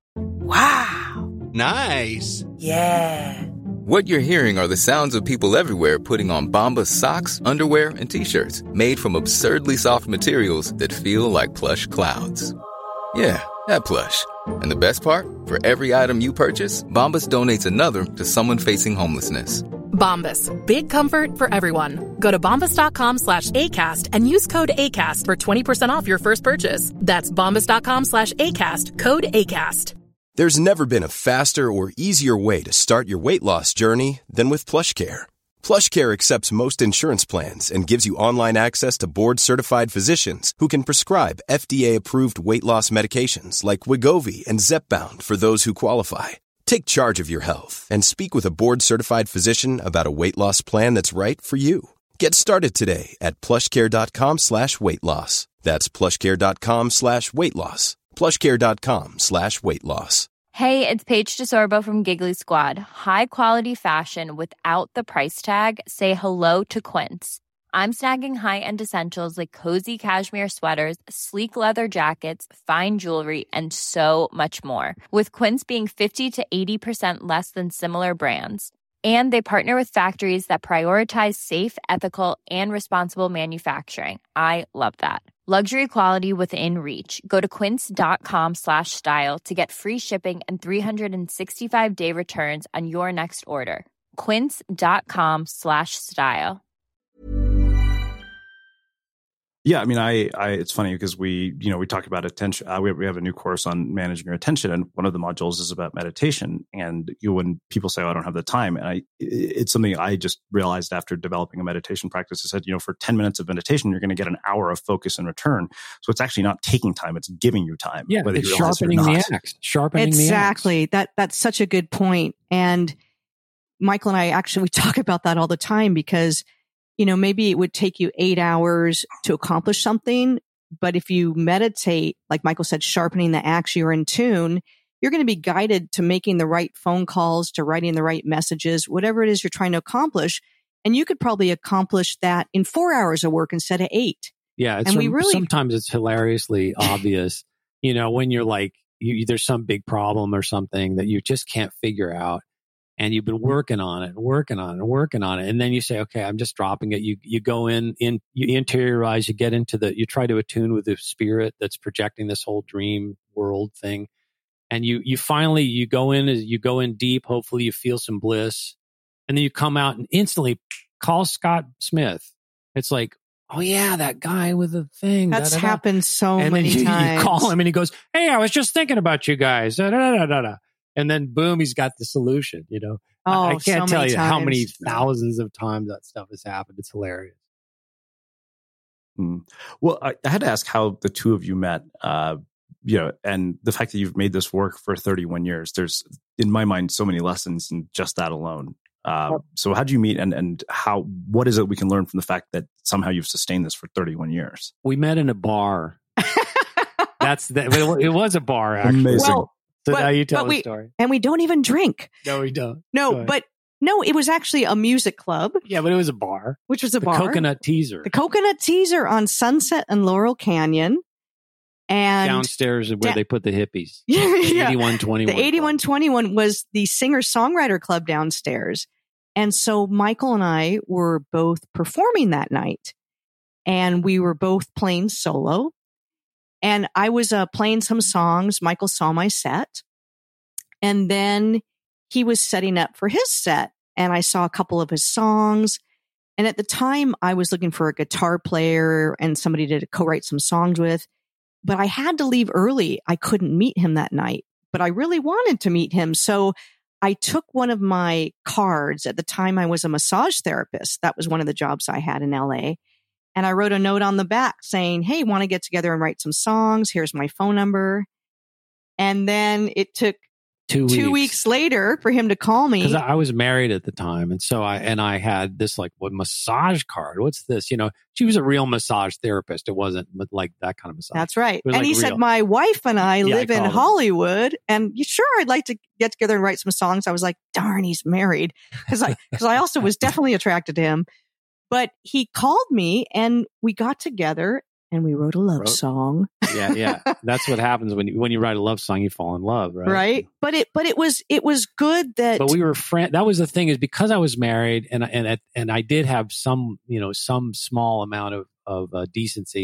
Wow. Nice. Yeah. What you're hearing are the sounds of people everywhere putting on Bombas socks, underwear, and T-shirts made from absurdly soft materials that feel like plush clouds. Yeah, that plush. And the best part? For every item you purchase, Bombas donates another to someone facing homelessness. Bombas. Big comfort for everyone. Go to bombas.com/ACAST and use code ACAST for 20% off your first purchase. That's bombas.com/ACAST. Code ACAST. There's never been a faster or easier way to start your weight loss journey than with PlushCare. PlushCare accepts most insurance plans and gives you online access to board-certified physicians who can prescribe FDA-approved weight loss medications like Wegovy and Zepbound for those who qualify. Take charge of your health and speak with a board-certified physician about a weight loss plan that's right for you. Get started today at plushcare.com/weight loss. That's plushcare.com/weight loss. plushcare.com/weight loss. Hey, it's Paige DeSorbo from Giggly Squad. High quality fashion without the price tag. Say hello to Quince. I'm snagging high-end essentials like cozy cashmere sweaters, sleek leather jackets, fine jewelry, and so much more. With Quince being 50 to 80% less than similar brands. And they partner with factories that prioritize safe, ethical, and responsible manufacturing. I love that. Luxury quality within reach. Go to quince.com/style to get free shipping and 365-day returns on your next order. quince.com/style. Yeah, I mean, it's funny because we talk about attention. We have a new course on managing your attention, and one of the modules is about meditation. And when people say, "Oh, I don't have the time," and it's something I just realized after developing a meditation practice. I said, for 10 minutes of meditation, you're going to get an hour of focus in return. So it's actually not taking time; it's giving you time. Yeah, it's sharpening the axe. Exactly. That's such a good point. And Michael and I we talk about that all the time because, maybe it would take you 8 hours to accomplish something. But if you meditate, like Michael said, sharpening the axe, you're in tune, you're going to be guided to making the right phone calls, to writing the right messages, whatever it is you're trying to accomplish. And you could probably accomplish that in 4 hours of work instead of 8. Yeah. Sometimes it's hilariously obvious, when you're like, there's some big problem or something that you just can't figure out. And you've been working on it. And then you say, okay, I'm just dropping it. You go in, you interiorize, you try to attune with the spirit that's projecting this whole dream world thing. And you finally go in deep. Hopefully you feel some bliss. And then you come out and instantly call Scott Smith. It's like, oh yeah, that guy with the thing. That's happened so many times. You call him and he goes, hey, I was just thinking about you guys. And then boom, he's got the solution, I can't tell you how many thousands of times that stuff has happened. It's hilarious. Well, I had to ask how the two of you met, and the fact that you've made this work for 31 years. There's, in my mind, so many lessons in just that alone. So how did you meet and what is it we can learn from the fact that somehow you've sustained this for 31 years? We met in a bar. It was a bar, actually. Amazing. Well, so now you tell the story. And we don't even drink. No, we don't. No, it was actually a music club. Yeah, but it was a bar. Which was a bar. Coconut Teaser. The Coconut Teaser on Sunset and Laurel Canyon. And downstairs where they put the hippies. Yeah. 8121. The 8121 was the singer-songwriter club downstairs. And so Michael and I were both performing that night. And we were both playing solo. And I was playing some songs. Michael saw my set. And then he was setting up for his set. And I saw a couple of his songs. And at the time, I was looking for a guitar player and somebody to co-write some songs with. But I had to leave early. I couldn't meet him that night. But I really wanted to meet him. So I took one of my cards. At the time, I was a massage therapist. That was one of the jobs I had in LA. And I wrote a note on the back saying, hey, want to get together and write some songs? Here's my phone number. And then it took 2 weeks later for him to call me. Because I was married at the time. And so I had this massage card. What's this? She was a real massage therapist. It wasn't like that kind of massage. That's right. And he said, my wife and I live in Hollywood. And I'd like to get together and write some songs. I was like, darn, he's married. Because I also was definitely attracted to him. But he called me and we got together and we wrote a love song. Yeah. That's what happens when you write a love song, you fall in love, right? Right. But it was good that. But we were friends. That was the thing, is because I was married and I did have some small amount of decency.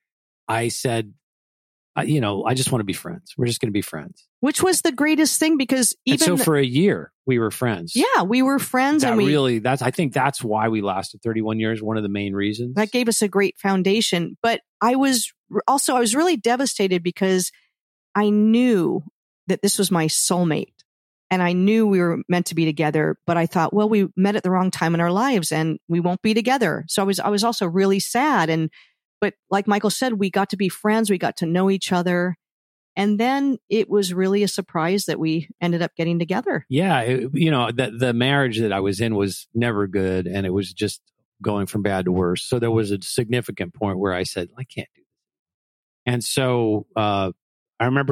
I said, I just want to be friends. We're just going to be friends. Which was the greatest thing, because for a year we were friends. Yeah, we were friends. I think that's why we lasted 31 years. One of the main reasons. That gave us a great foundation. But I was really devastated because I knew that this was my soulmate and I knew we were meant to be together. But I thought, well, we met at the wrong time in our lives and we won't be together. So I was also really sad. But like Michael said, we got to be friends. We got to know each other. And then it was really a surprise that we ended up getting together. Yeah. The marriage that I was in was never good. And it was just going from bad to worse. So there was a significant point where I said, I can't do this. And so I remember,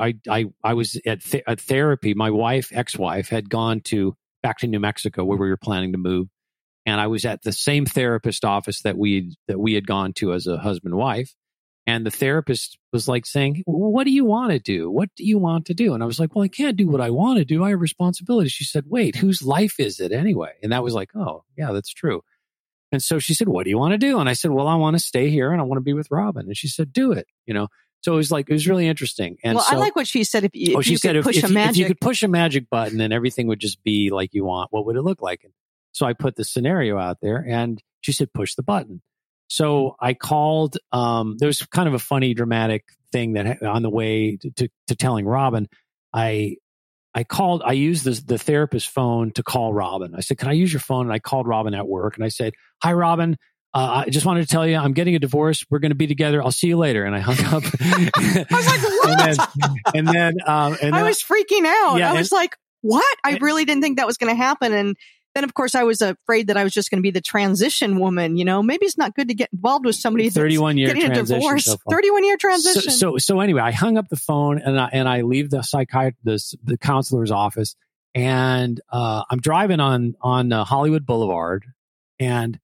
I was at therapy. My ex-wife had gone back to New Mexico where we were planning to move. And I was at the same therapist office that we had gone to as a husband and wife. And the therapist was like saying, well, what do you want to do? What do you want to do? And I was like, well, I can't do what I want to do. I have responsibilities. She said, wait, whose life is it anyway? And that was like, oh, yeah, that's true. And so she said, what do you want to do? And I said, well, I want to stay here and I want to be with Robin. And she said, do it. So it was really interesting. And well, so, I like what she said. If you if you could push a magic button and everything would just be like you want, what would it look like? So I put the scenario out there and she said, push the button. So I called, there was kind of a funny, dramatic thing that on the way to telling Robin, I used the therapist's phone to call Robin. I said, can I use your phone? And I called Robin at work and I said, hi, Robin. I just wanted to tell you, I'm getting a divorce. We're going to be together. I'll see you later. And I hung up. I was like, what? And then I was freaking out. Yeah, I was like, what? I really didn't think that was going to happen. And then, of course, I was afraid that I was just going to be the transition woman. You know, maybe it's not good to get involved with somebody that's 31-year getting a divorce. So 31-year transition. So anyway, I hung up the phone and I leave the the counselor's office, and I'm driving on Hollywood Boulevard, and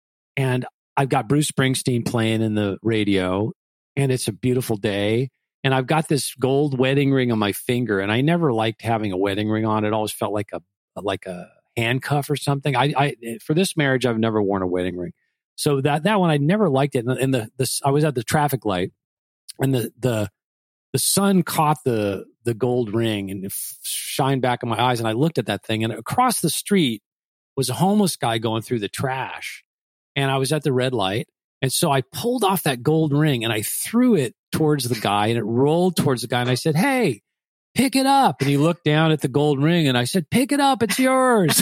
I've got Bruce Springsteen playing in the radio, and it's a beautiful day. And I've got this gold wedding ring on my finger, and I never liked having a wedding ring on. It always felt like a handcuff or something. I for this marriage, I've never worn a wedding ring. So that one, I never liked it. And I was at the traffic light, and the sun caught the gold ring and it shined back in my eyes. And I looked at that thing, and across the street was a homeless guy going through the trash. And I was at the red light. And so I pulled off that gold ring and I threw it towards the guy, and it rolled towards the guy. And I said, hey, pick it up. And he looked down at the gold ring, and I said, pick it up. It's yours.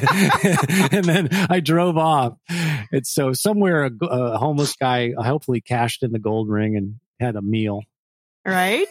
And then I drove off. And so somewhere a homeless guy hopefully cashed in the gold ring and had a meal. Right.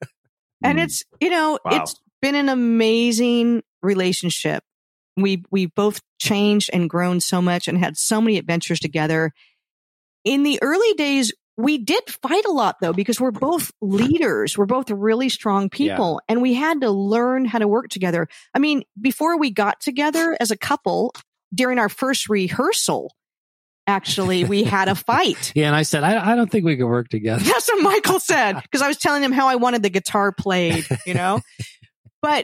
And it's, it's been an amazing relationship. We both changed and grown so much and had so many adventures together. In the early days, we did fight a lot, though, because we're both leaders. We're both really strong people, and we had to learn how to work together. I mean, before we got together as a couple, during our first rehearsal, actually, we had a fight. Yeah, and I said, I don't think we can work together. That's what Michael said, because I was telling him how I wanted the guitar played, But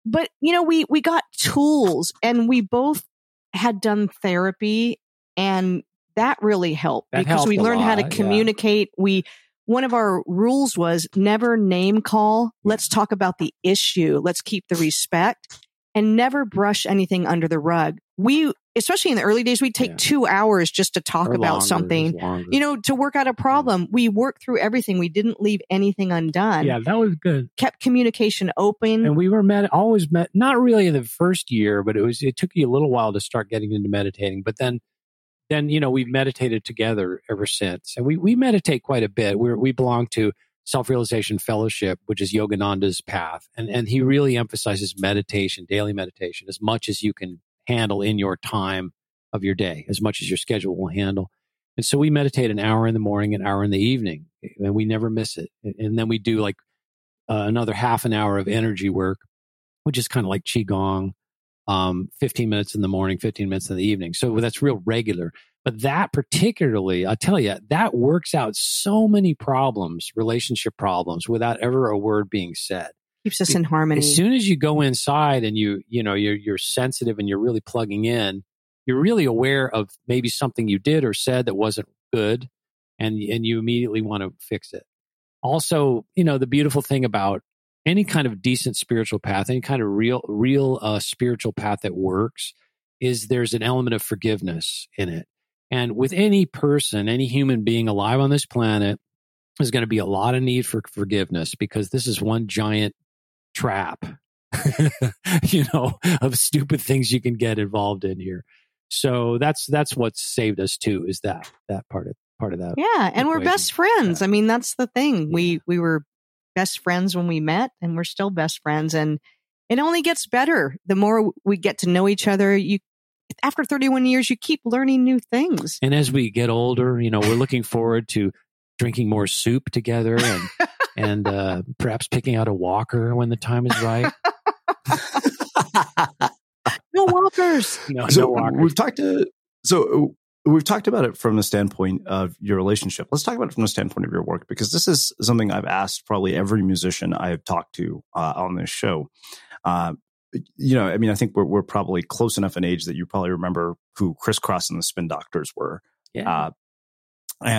we got tools, and we both had done therapy, and that really helped because we learned how to communicate. One of our rules was never name call. Let's talk about the issue. Let's keep the respect and never brush anything under the rug. Especially in the early days, we'd take 2 hours just to talk about something, to work out a problem. We worked through everything. We didn't leave anything undone. Yeah, that was good. Kept communication open. And we were always met, not really in the first year, but it took you a little while to start getting into meditating. But then we've meditated together ever since. And we meditate quite a bit. We belong to Self-Realization Fellowship, which is Yogananda's path. And he really emphasizes meditation, daily meditation, as much as you can handle in your time of your day, as much as your schedule will handle. And so we meditate an hour in the morning, an hour in the evening, and we never miss it. And then we do another half an hour of energy work, which is kind of like Qigong, 15 minutes in the morning, 15 minutes in the evening. So that's real regular. But that particularly, I tell you, that works out so many problems, relationship problems, without ever a word being said. Keeps us in harmony. As soon as you go inside and you're sensitive and you're really plugging in, you're really aware of maybe something you did or said that wasn't good, and you immediately want to fix it. Also, the beautiful thing about any kind of decent spiritual path, any kind of real spiritual path that works, is there's an element of forgiveness in it. And with any person, any human being alive on this planet, there's going to be a lot of need for forgiveness, because this is one giant trap, of stupid things you can get involved in here. So that's what's saved us too, is that part of that. Yeah, and we're best friends. I mean, that's the thing. We were best friends when we met, and we're still best friends, and it only gets better the more we get to know each other. After 31 years, you keep learning new things. And as we get older, we're looking forward to drinking more soup together and perhaps picking out a walker when the time is right. No walkers. No We've walkers. talked about it from the standpoint of your relationship. Let's talk about it from the standpoint of your work, because this is something I've asked probably every musician I have talked to on this show. I think we're probably close enough in age that you probably remember who Criss Cross and the Spin Doctors were. Yeah. And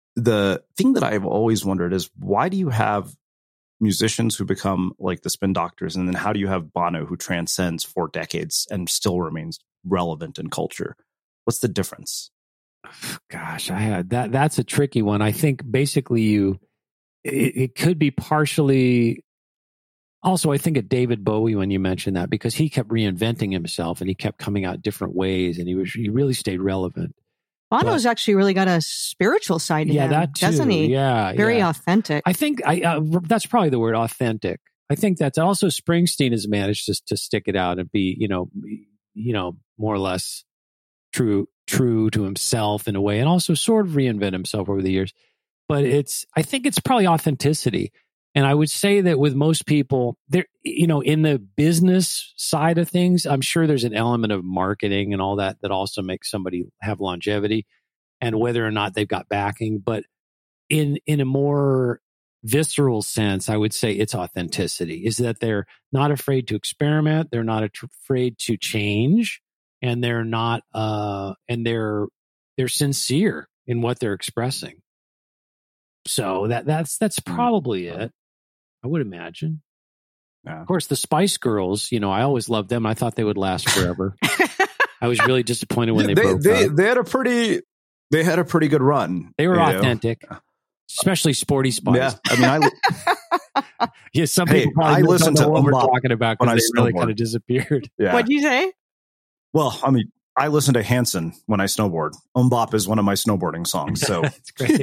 the thing that I've always wondered is, why do you have musicians who become like the Spin Doctors, and then how do you have Bono, who transcends 4 decades and still remains relevant in culture? What's the difference? Gosh, that's a tricky one. I think basically it could be partially. Also, I think of David Bowie when you mentioned that, because he kept reinventing himself and he kept coming out different ways, and he really stayed relevant. Bono's actually really got a spiritual side to him, that too. Doesn't he? Yeah, very authentic. I think that's probably the word, authentic. I think that's also Springsteen has managed to stick it out and be, more or less true to himself in a way, and also sort of reinvent himself over the years. But I think it's probably authenticity. And I would say that with most people, there, in the business side of things, I'm sure there's an element of marketing and all that also makes somebody have longevity, and whether or not they've got backing. But in a more visceral sense, I would say it's authenticity, is that they're not afraid to experiment. They're not afraid to change, and they're not, and they're sincere in what they're expressing. So that's probably it, I would imagine. Yeah. Of course, the Spice Girls, I always loved them. I thought they would last forever. I was really disappointed when they broke up. They had a pretty good run. They were authentic, especially Sporty Spice. Yeah, I mean, some people probably listened to what we're talking about because they really kind of disappeared. Yeah. What'd you say? Well, I mean, I listen to Hanson when I snowboard. Bop is one of my snowboarding songs. So, it's great.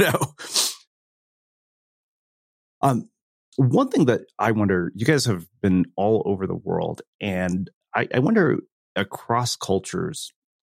One thing that I wonder, you guys have been all over the world, and I wonder across cultures,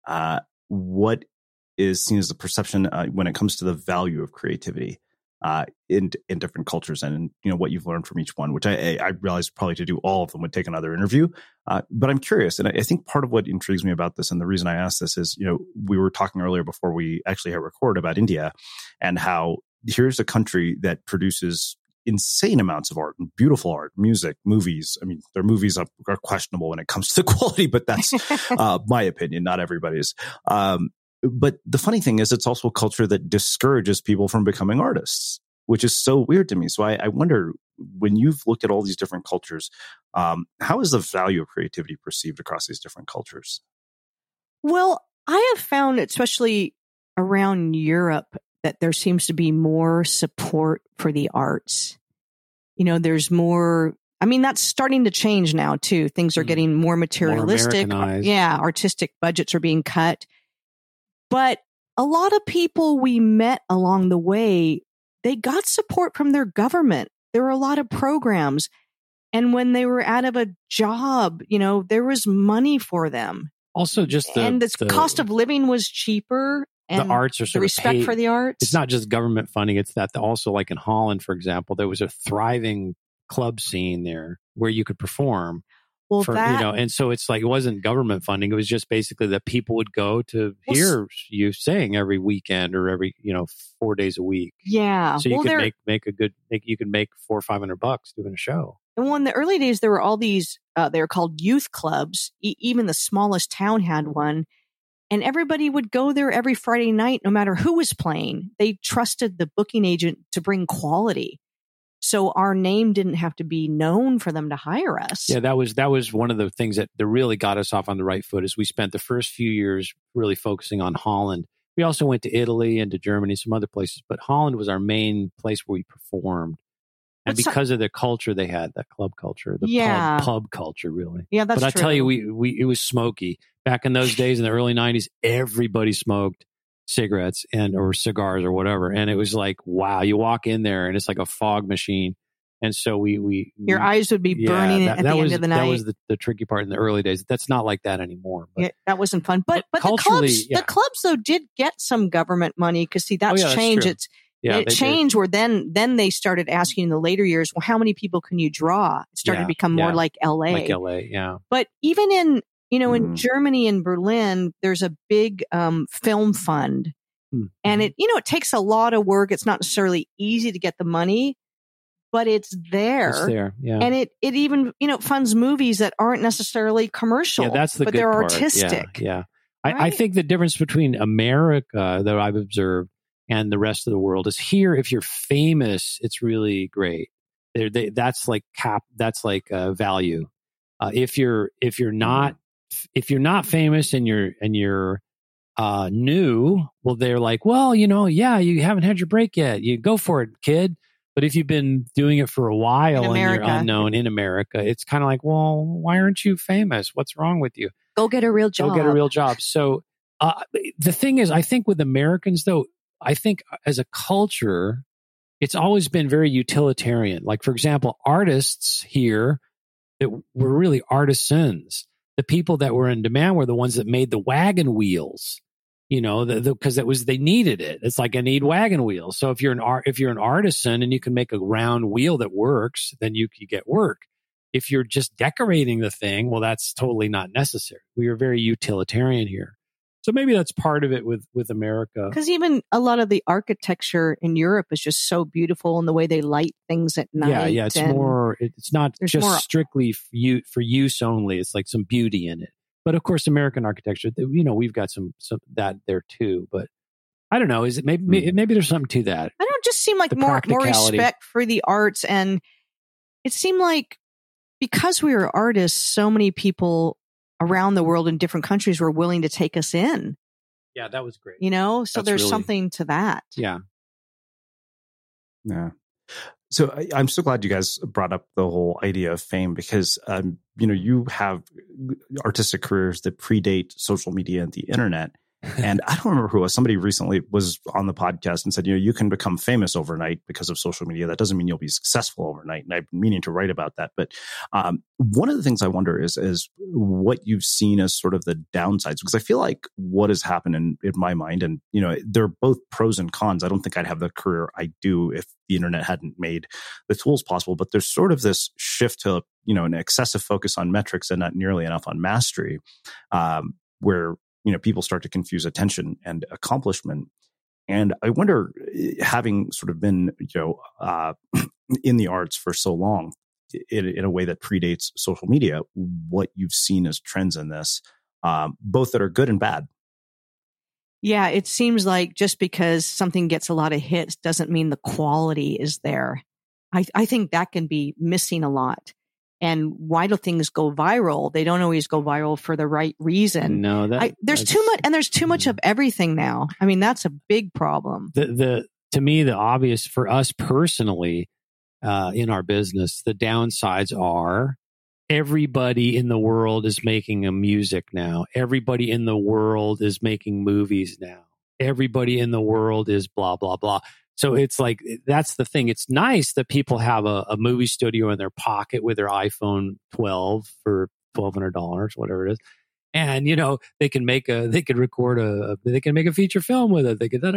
what is seen as the perception when it comes to the value of creativity in different cultures, and what you've learned from each one, which I realize probably to do all of them would take another interview. But I'm curious, and I think part of what intrigues me about this, and the reason I asked this is, we were talking earlier before we actually hit record about India, and how here's a country that produces insane amounts of art and beautiful art, music, movies. I mean, their movies are questionable when it comes to the quality, but that's my opinion, not everybody's. But the funny thing is, it's also a culture that discourages people from becoming artists, which is so weird to me. So I wonder, when you've looked at all these different cultures, how is the value of creativity perceived across these different cultures? Well, I have found, especially around Europe, that there seems to be more support for the arts. There's more, that's starting to change now too. Things are getting more materialistic. Artistic budgets are being cut. But a lot of people we met along the way, they got support from their government. There were a lot of programs. And when they were out of a job, there was money for them. Also, just the cost of living was cheaper. And the arts are sort of respect paid. For the arts. It's not just government funding. It's that also, like in Holland, for example, there was a thriving club scene there where you could perform. Well, and so it's like, it wasn't government funding. It was just basically that people would go to hear you sing every weekend or every, 4 days a week. Yeah. So you could you could make $400 or $500 doing a show. And in the early days, there were all these, they were called youth clubs. Even the smallest town had one. And everybody would go there every Friday night, no matter who was playing. They trusted the booking agent to bring quality. So our name didn't have to be known for them to hire us. Yeah, that was one of the things that really got us off on the right foot, is we spent the first few years really focusing on Holland. We also went to Italy and to Germany, some other places, but Holland was our main place where we performed. And because of the culture they had, that club culture, the pub culture, really. Yeah, that's true. But I tell you, it was smoky. Back in those days, in the early 90s, everybody smoked cigarettes or cigars or whatever. And it was like, wow, you walk in there and it's like a fog machine. And so your eyes would be burning at the end of the night. That was the tricky part in the early days. That's not like that anymore. But, that wasn't fun. But the clubs though did get some government money, because that's changed. That's it changed where then they started asking in the later years, well, how many people can you draw? It started to become more like LA. Like LA, yeah. But even in in Germany and Berlin, there's a big film fund. And it takes a lot of work. It's not necessarily easy to get the money, but it's there. It's there, yeah. And it even, funds movies that aren't necessarily commercial. Yeah, that's the but good they're part. artistic. Yeah. Right? I think the difference between America that I've observed and the rest of the world is here. If you're famous, it's really great. That's like value. If you're not famous and you're new, well, they're like, well, you haven't had your break yet. You go for it, kid. But if you've been doing it for a while and you're unknown in America, it's kind of like, well, why aren't you famous? What's wrong with you? Go get a real job. So the thing is, I think with Americans, though, I think as a culture, it's always been very utilitarian. Like, for example, artists here that were really artisans. The people that were in demand were the ones that made the wagon wheels. Because they needed it. It's like, I need wagon wheels. So if you're an artisan and you can make a round wheel that works, then you get work. If you're just decorating the thing, well, that's totally not necessary. We are very utilitarian here. So maybe that's part of it with America. Because even a lot of the architecture in Europe is just so beautiful, and the way they light things at night. Yeah, it's not just strictly for use only. It's like some beauty in it. But of course, American architecture, we've got some that there too. But I don't know. Is it maybe there's something to that? I don't just seem like more respect for the arts, and it seemed like because we were artists, so many people around the world in different countries were willing to take us in. Yeah, that was great. So there's something to that. Yeah. Yeah. So I'm so glad you guys brought up the whole idea of fame, because, you have artistic careers that predate social media and the internet. And I don't remember who it was. Somebody recently was on the podcast and said, you can become famous overnight because of social media. That doesn't mean you'll be successful overnight. And I've been meaning to write about that. But one of the things I wonder is what you've seen as sort of the downsides, because I feel like what has happened in my mind, and, they're both pros and cons. I don't think I'd have the career I do if the internet hadn't made the tools possible. But there's sort of this shift to, an excessive focus on metrics and not nearly enough on mastery, where people start to confuse attention and accomplishment. And I wonder, having sort of been, in the arts for so long, in a way that predates social media, what you've seen as trends in this, both that are good and bad. Yeah, it seems like just because something gets a lot of hits doesn't mean the quality is there. I think that can be missing a lot. And why do things go viral? They don't always go viral for the right reason. No, there's too much, and there's too much of everything now. I mean, that's a big problem. To me, the obvious for us personally, in our business, the downsides are everybody in the world is making a music now. Everybody in the world is making movies now. Everybody in the world is blah, blah, blah. So it's like, that's the thing. It's nice that people have a movie studio in their pocket with their iPhone 12 for $1,200, whatever it is. And, they can make they can make a feature film with it. They could,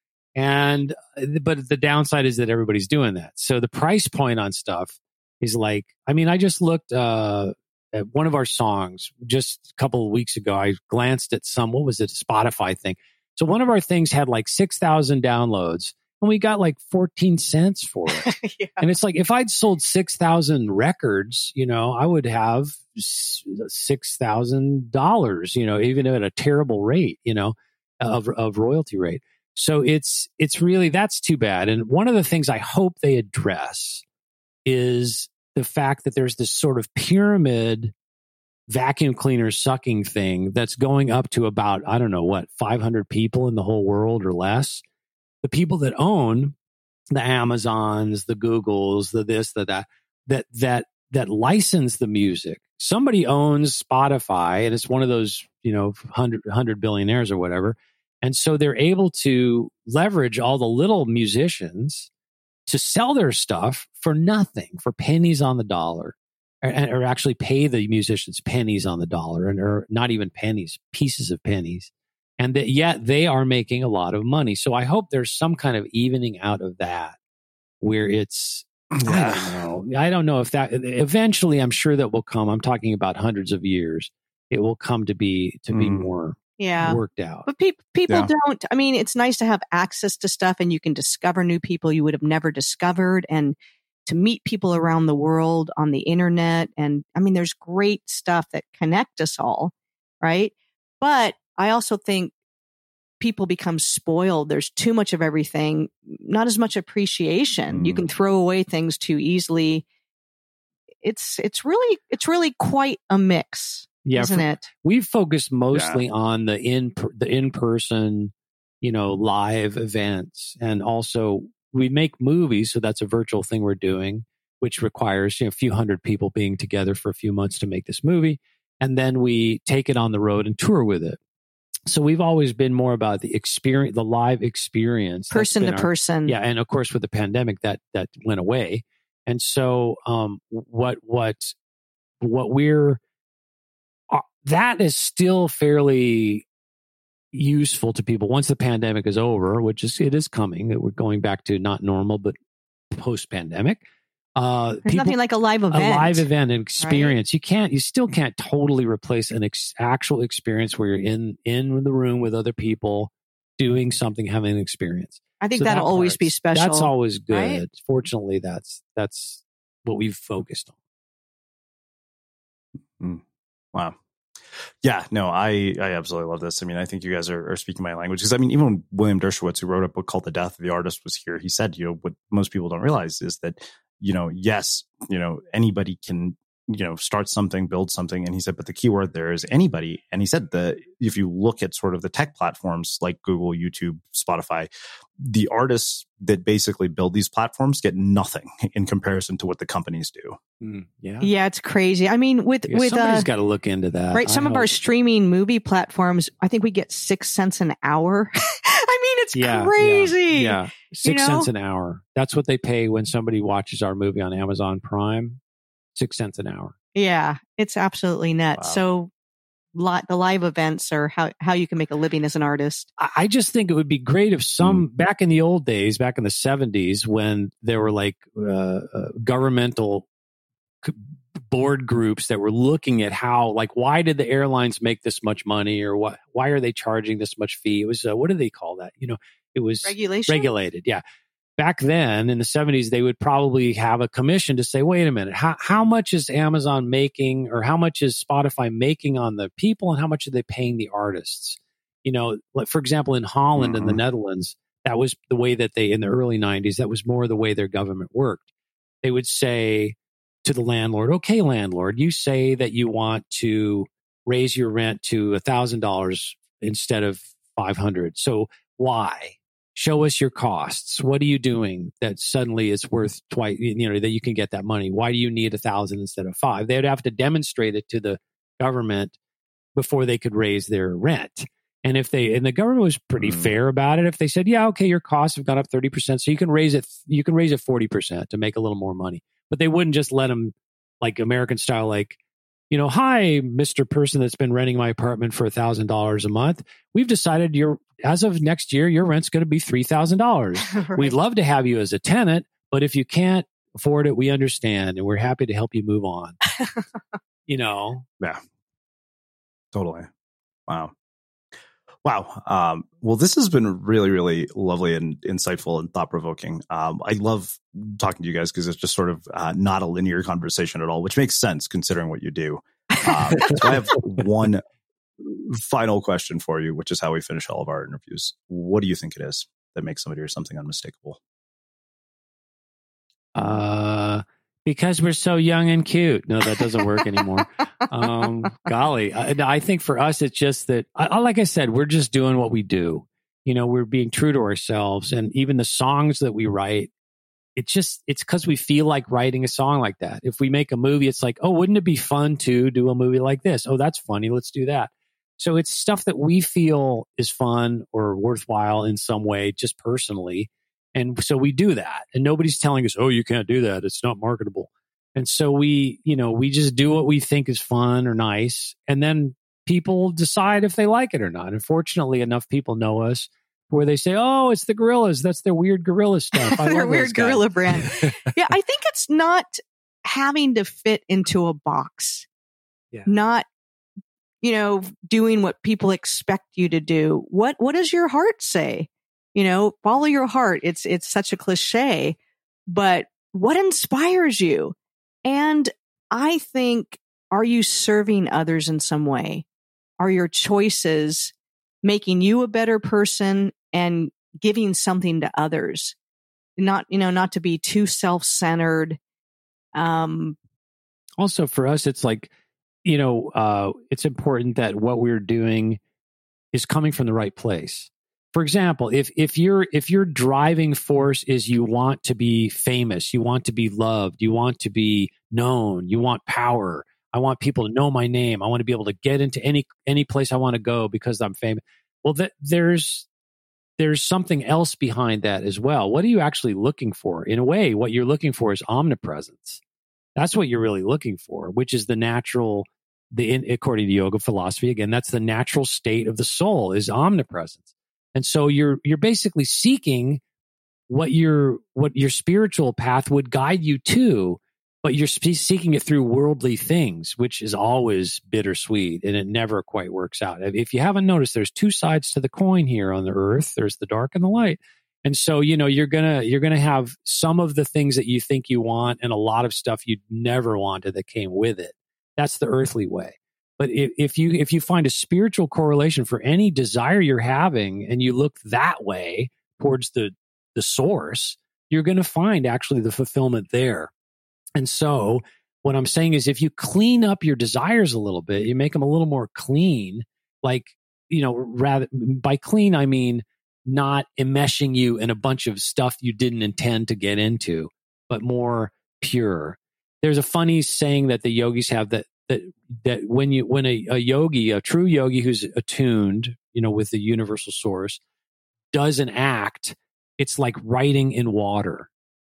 but the downside is that everybody's doing that. So the price point on stuff is like, I just looked, at one of our songs just a couple of weeks ago. I glanced at what was it? A Spotify thing. So one of our things had like 6,000 downloads. And we got like 14 cents for it. Yeah. And it's like, if I'd sold 6,000 records, I would have $6,000, even at a terrible rate, of royalty rate. So it's really, that's too bad. And one of the things I hope they address is the fact that there's this sort of pyramid vacuum cleaner sucking thing that's going up to about, 500 people in the whole world or less. The people that own the Amazons, the Googles, the this, the that license the music. Somebody owns Spotify, and it's one of those, 100 billionaires or whatever. And so they're able to leverage all the little musicians to sell their stuff for nothing, for pennies on the dollar, or actually pay the musicians pennies on the dollar, or not even pennies, pieces of pennies. And that yet they are making a lot of money. So I hope there's some kind of evening out of that, where it's, I don't know if that eventually, I'm sure that will come. I'm talking about hundreds of years. It will come to be more worked out. But people don't, it's nice to have access to stuff, and you can discover new people you would have never discovered, and to meet people around the world on the internet. And there's great stuff that connect us all. Right. But I also think people become spoiled. There's too much of everything, not as much appreciation. You can throw away things too easily. It's really quite a mix, isn't it? We've focused mostly on the in-person, live events, and also we make movies, so that's a virtual thing we're doing, which requires a few hundred people being together for a few months to make this movie, and then we take it on the road and tour with it. So we've always been more about the experience, the live experience, person to person. Yeah, and of course with the pandemic that went away, and so what we're that is still fairly useful to people once the pandemic is over, which it is coming. That we're going back to not normal, but post-pandemic. There's nothing like a live event. An experience. Right? You still can't totally replace an actual experience where you're in the room with other people doing something, having an experience. I think that'll always be special. That's always good. Right? Fortunately, that's what we've focused on. Wow. Yeah, no, I absolutely love this. I mean, I think you guys are speaking my language, because I mean, even when William Dershowitz, who wrote a book called The Death of the Artist, was here, he said, what most people don't realize is that, yes, anybody can, start something, build something. And he said, but the key word there is anybody. And he said that if you look at sort of the tech platforms like Google, YouTube, Spotify, the artists that basically build these platforms get nothing in comparison to what the companies do. Yeah, it's crazy. I mean, somebody's got to look into that. Right. Some of our streaming movie platforms, I think we get 6 cents an hour. I mean, it's crazy. Yeah. 6 cents an hour. That's what they pay when somebody watches our movie on Amazon Prime. 6 cents an hour. Yeah, it's absolutely nuts. Wow. So the live events are how you can make a living as an artist. I just think it would be great if back in the old days, back in the 70s, when there were like governmental board groups that were looking at how, like, why did the airlines make this much money, or why are they charging this much fee? It was, what do they call that? It was regulated. Yeah. Back then in the 70s, they would probably have a commission to say, wait a minute, how much is Amazon making, or how much is Spotify making on the people, and how much are they paying the artists? Like, for example, in Holland and the Netherlands, that was the way that in the early 90s, that was more the way their government worked. They would say to the landlord, okay, landlord, you say that you want to raise your rent to $1,000 instead of $500. So why? Show us your costs. What are you doing that suddenly is worth twice, that you can get that money? Why do you need 1,000 instead of 5? They would have to demonstrate it to the government before they could raise their rent. And the government was pretty fair about it. If they said, yeah, okay, your costs have gone up 30%, so you can raise it 40% to make a little more money. But they wouldn't just let them, like American style, like, hi, Mr. Person that's been renting my apartment for $1,000 a month. We've decided as of next year, your rent's going to be $3,000. Right. We'd love to have you as a tenant, but if you can't afford it, we understand, and we're happy to help you move on. Yeah, totally. Wow. Well, this has been really, really lovely and insightful and thought-provoking. I love talking to you guys because it's just sort of not a linear conversation at all, which makes sense considering what you do. So I have one final question for you, which is how we finish all of our interviews. What do you think it is that makes somebody or something unmistakable? Because we're so young and cute. No, that doesn't work anymore. Golly, I think for us, it's just that, like I said, we're just doing what we do. We're being true to ourselves. And even the songs that we write, it's because we feel like writing a song like that. If we make a movie, it's like, oh, wouldn't it be fun to do a movie like this? Oh, that's funny. Let's do that. So it's stuff that we feel is fun or worthwhile in some way, just personally. And so we do that, and nobody's telling us, oh, you can't do that. It's not marketable. And so we just do what we think is fun or nice. And then people decide if they like it or not. And fortunately, enough people know us where they say, oh, it's the Gorillaz. That's their weird gorilla stuff. I their love weird gorilla brand. Yeah, I think it's not having to fit into a box. Yeah. Not, doing what people expect you to do. What does your heart say? Follow your heart. It's such a cliche, but what inspires you? And I think, are you serving others in some way? Are your choices making you a better person and giving something to others. Not to be too self-centered. Also for us, it's like, it's important that what we're doing is coming from the right place. For example, if your driving force is you want to be famous, you want to be loved, you want to be known, you want power, I want people to know my name, I want to be able to get into any place I want to go because I'm famous. Well, there's something else behind that as well. What are you actually looking for? In a way, what you're looking for is omnipresence. That's what you're really looking for, which is the natural, according to yoga philosophy, again, that's the natural state of the soul is omnipresence. And so you're basically seeking what your spiritual path would guide you to, but you're seeking it through worldly things, which is always bittersweet and it never quite works out. If you haven't noticed, there's two sides to the coin here on the earth. There's the dark and the light. And so, you're going to have some of the things that you think you want and a lot of stuff you never wanted that came with it. That's the earthly way. But if you find a spiritual correlation for any desire you're having and you look that way towards the source, you're going to find actually the fulfillment there. And so what I'm saying is if you clean up your desires a little bit, you make them a little more clean, rather by clean, I mean, not enmeshing you in a bunch of stuff you didn't intend to get into, but more pure. There's a funny saying that the yogis have that when a yogi, a true yogi who's attuned, with the universal source, does an act, it's like writing in water.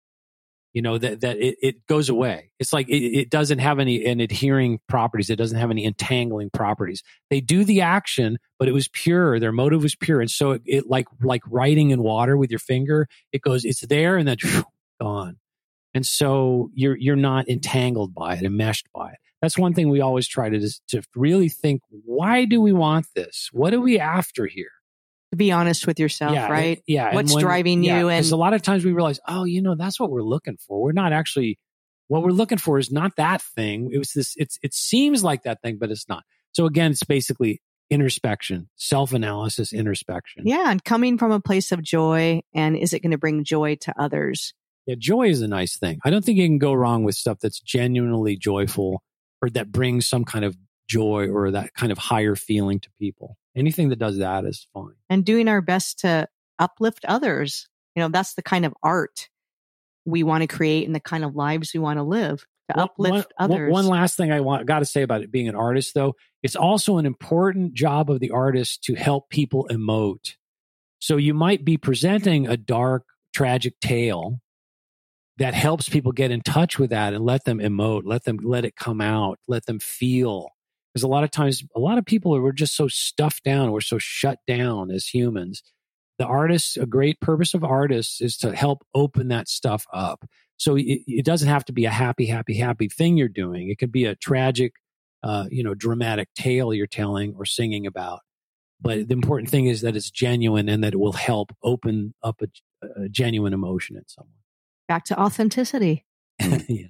That it goes away. It's like it doesn't have any adhering properties. It doesn't have any entangling properties. They do the action, but it was pure. Their motive was pure. And so it like writing in water with your finger, it's there and then gone. And so you're not entangled by it, enmeshed by it. That's one thing we always try to really think, why do we want this? What are we after here? To be honest with yourself, right? What's driving you? And because a lot of times we realize, that's what we're looking for. We're not actually, what we're looking for is not that thing. It was this, it seems like that thing, but it's not. So again, it's basically introspection, self-analysis, introspection. Yeah. And coming from a place of joy. And is it going to bring joy to others? Yeah. Joy is a nice thing. I don't think you can go wrong with stuff that's genuinely joyful or that brings some kind of joy or that kind of higher feeling to people. Anything that does that is fine. And doing our best to uplift others. That's the kind of art we want to create and the kind of lives we want to live, to uplift others. One last thing I got to say about it being an artist, though, it's also an important job of the artist to help people emote. So you might be presenting a dark, tragic tale that helps people get in touch with that and let them emote, let it come out, let them feel. Because a lot of times, a lot of people we're just so stuffed down, we're so shut down as humans. A great purpose of artists is to help open that stuff up. So it doesn't have to be a happy thing you're doing. It could be a tragic, dramatic tale you're telling or singing about. But the important thing is that it's genuine and that it will help open up a genuine emotion in someone. Back to authenticity. Yeah.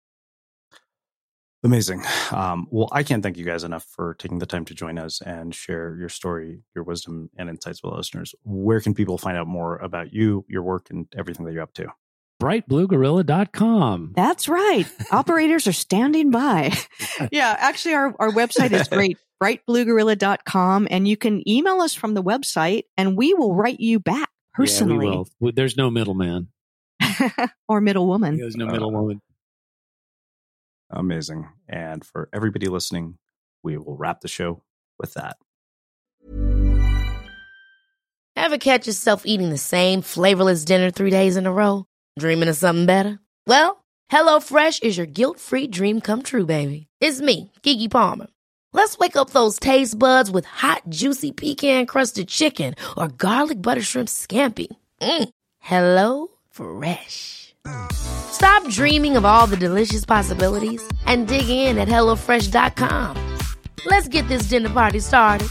Amazing. Well, I can't thank you guys enough for taking the time to join us and share your story, your wisdom, and insights with listeners. Where can people find out more about you, your work, and everything that you're up to? BrightBlueGorilla.com. That's right. Operators are standing by. Yeah, actually, our website is great. BrightBlueGorilla.com. And you can email us from the website and we will write you back personally. Yeah, we will. There's no middleman. Or middle woman. There's no middle woman. Amazing. And for everybody listening, we will wrap the show with that. Ever catch yourself eating the same flavorless dinner 3 days in a row? Dreaming of something better? Well, HelloFresh is your guilt-free dream come true, baby. It's me, Keke Palmer. Let's wake up those taste buds with hot, juicy pecan-crusted chicken or garlic butter shrimp scampi. Hello Fresh. Stop dreaming of all the delicious possibilities and dig in at HelloFresh.com. Let's get this dinner party started.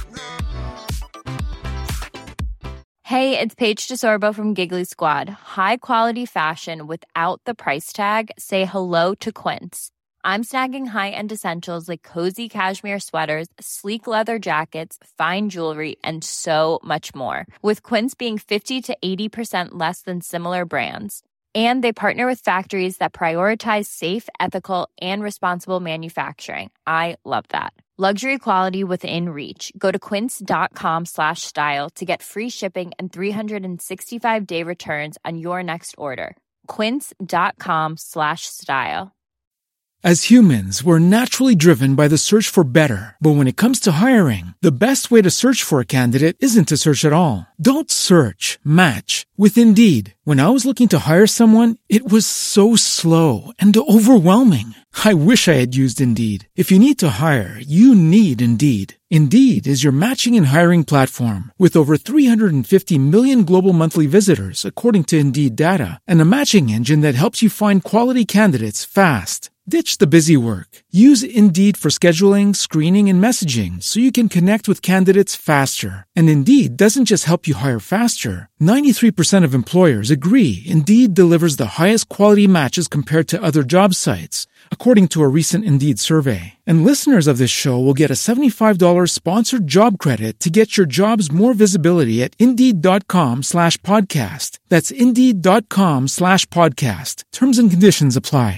Hey, it's Paige DeSorbo from Giggly Squad. High quality fashion without the price tag. Say hello to Quince. I'm snagging high-end essentials like cozy cashmere sweaters, sleek leather jackets, fine jewelry, and so much more. With Quince being 50 to 80% less than similar brands. And they partner with factories that prioritize safe, ethical, and responsible manufacturing. I love that. Luxury quality within reach. Go to quince.com/style to get free shipping and 365-day returns on your next order. Quince.com/style. As humans, we're naturally driven by the search for better. But when it comes to hiring, the best way to search for a candidate isn't to search at all. Don't search, match with Indeed. When I was looking to hire someone, it was so slow and overwhelming. I wish I had used Indeed. If you need to hire, you need Indeed. Indeed is your matching and hiring platform with over 350 million global monthly visitors, according to Indeed data, and a matching engine that helps you find quality candidates fast. Ditch the busy work. Use Indeed for scheduling, screening, and messaging so you can connect with candidates faster. And Indeed doesn't just help you hire faster. 93% of employers agree Indeed delivers the highest quality matches compared to other job sites, according to a recent Indeed survey. And listeners of this show will get a $75 sponsored job credit to get your jobs more visibility at Indeed.com/podcast. That's Indeed.com/podcast. Terms and conditions apply.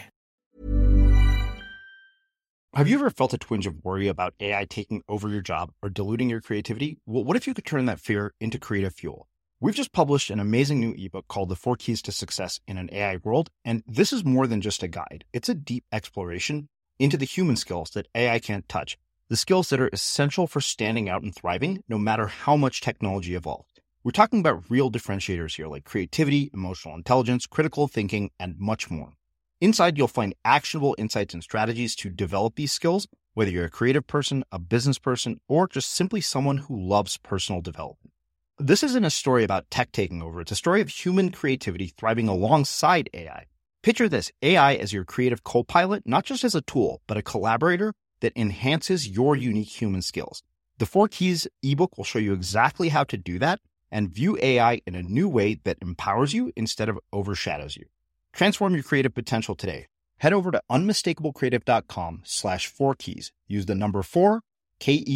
Have you ever felt a twinge of worry about AI taking over your job or diluting your creativity? Well, what if you could turn that fear into creative fuel? We've just published an amazing new ebook called The 4 Keys to Success in an AI World, and this is more than just a guide. It's a deep exploration into the human skills that AI can't touch, the skills that are essential for standing out and thriving, no matter how much technology evolves. We're talking about real differentiators here, like creativity, emotional intelligence, critical thinking, and much more. Inside, you'll find actionable insights and strategies to develop these skills, whether you're a creative person, a business person, or just simply someone who loves personal development. This isn't a story about tech taking over. It's a story of human creativity thriving alongside AI. Picture this, AI as your creative co-pilot, not just as a tool, but a collaborator that enhances your unique human skills. The 4 Keys ebook will show you exactly how to do that and view AI in a new way that empowers you instead of overshadows you. Transform your creative potential today. Head over to unmistakablecreative.com/4keys. Use the number 4,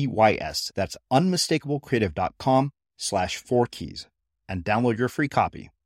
KEYS. That's unmistakablecreative.com/4keys and download your free copy.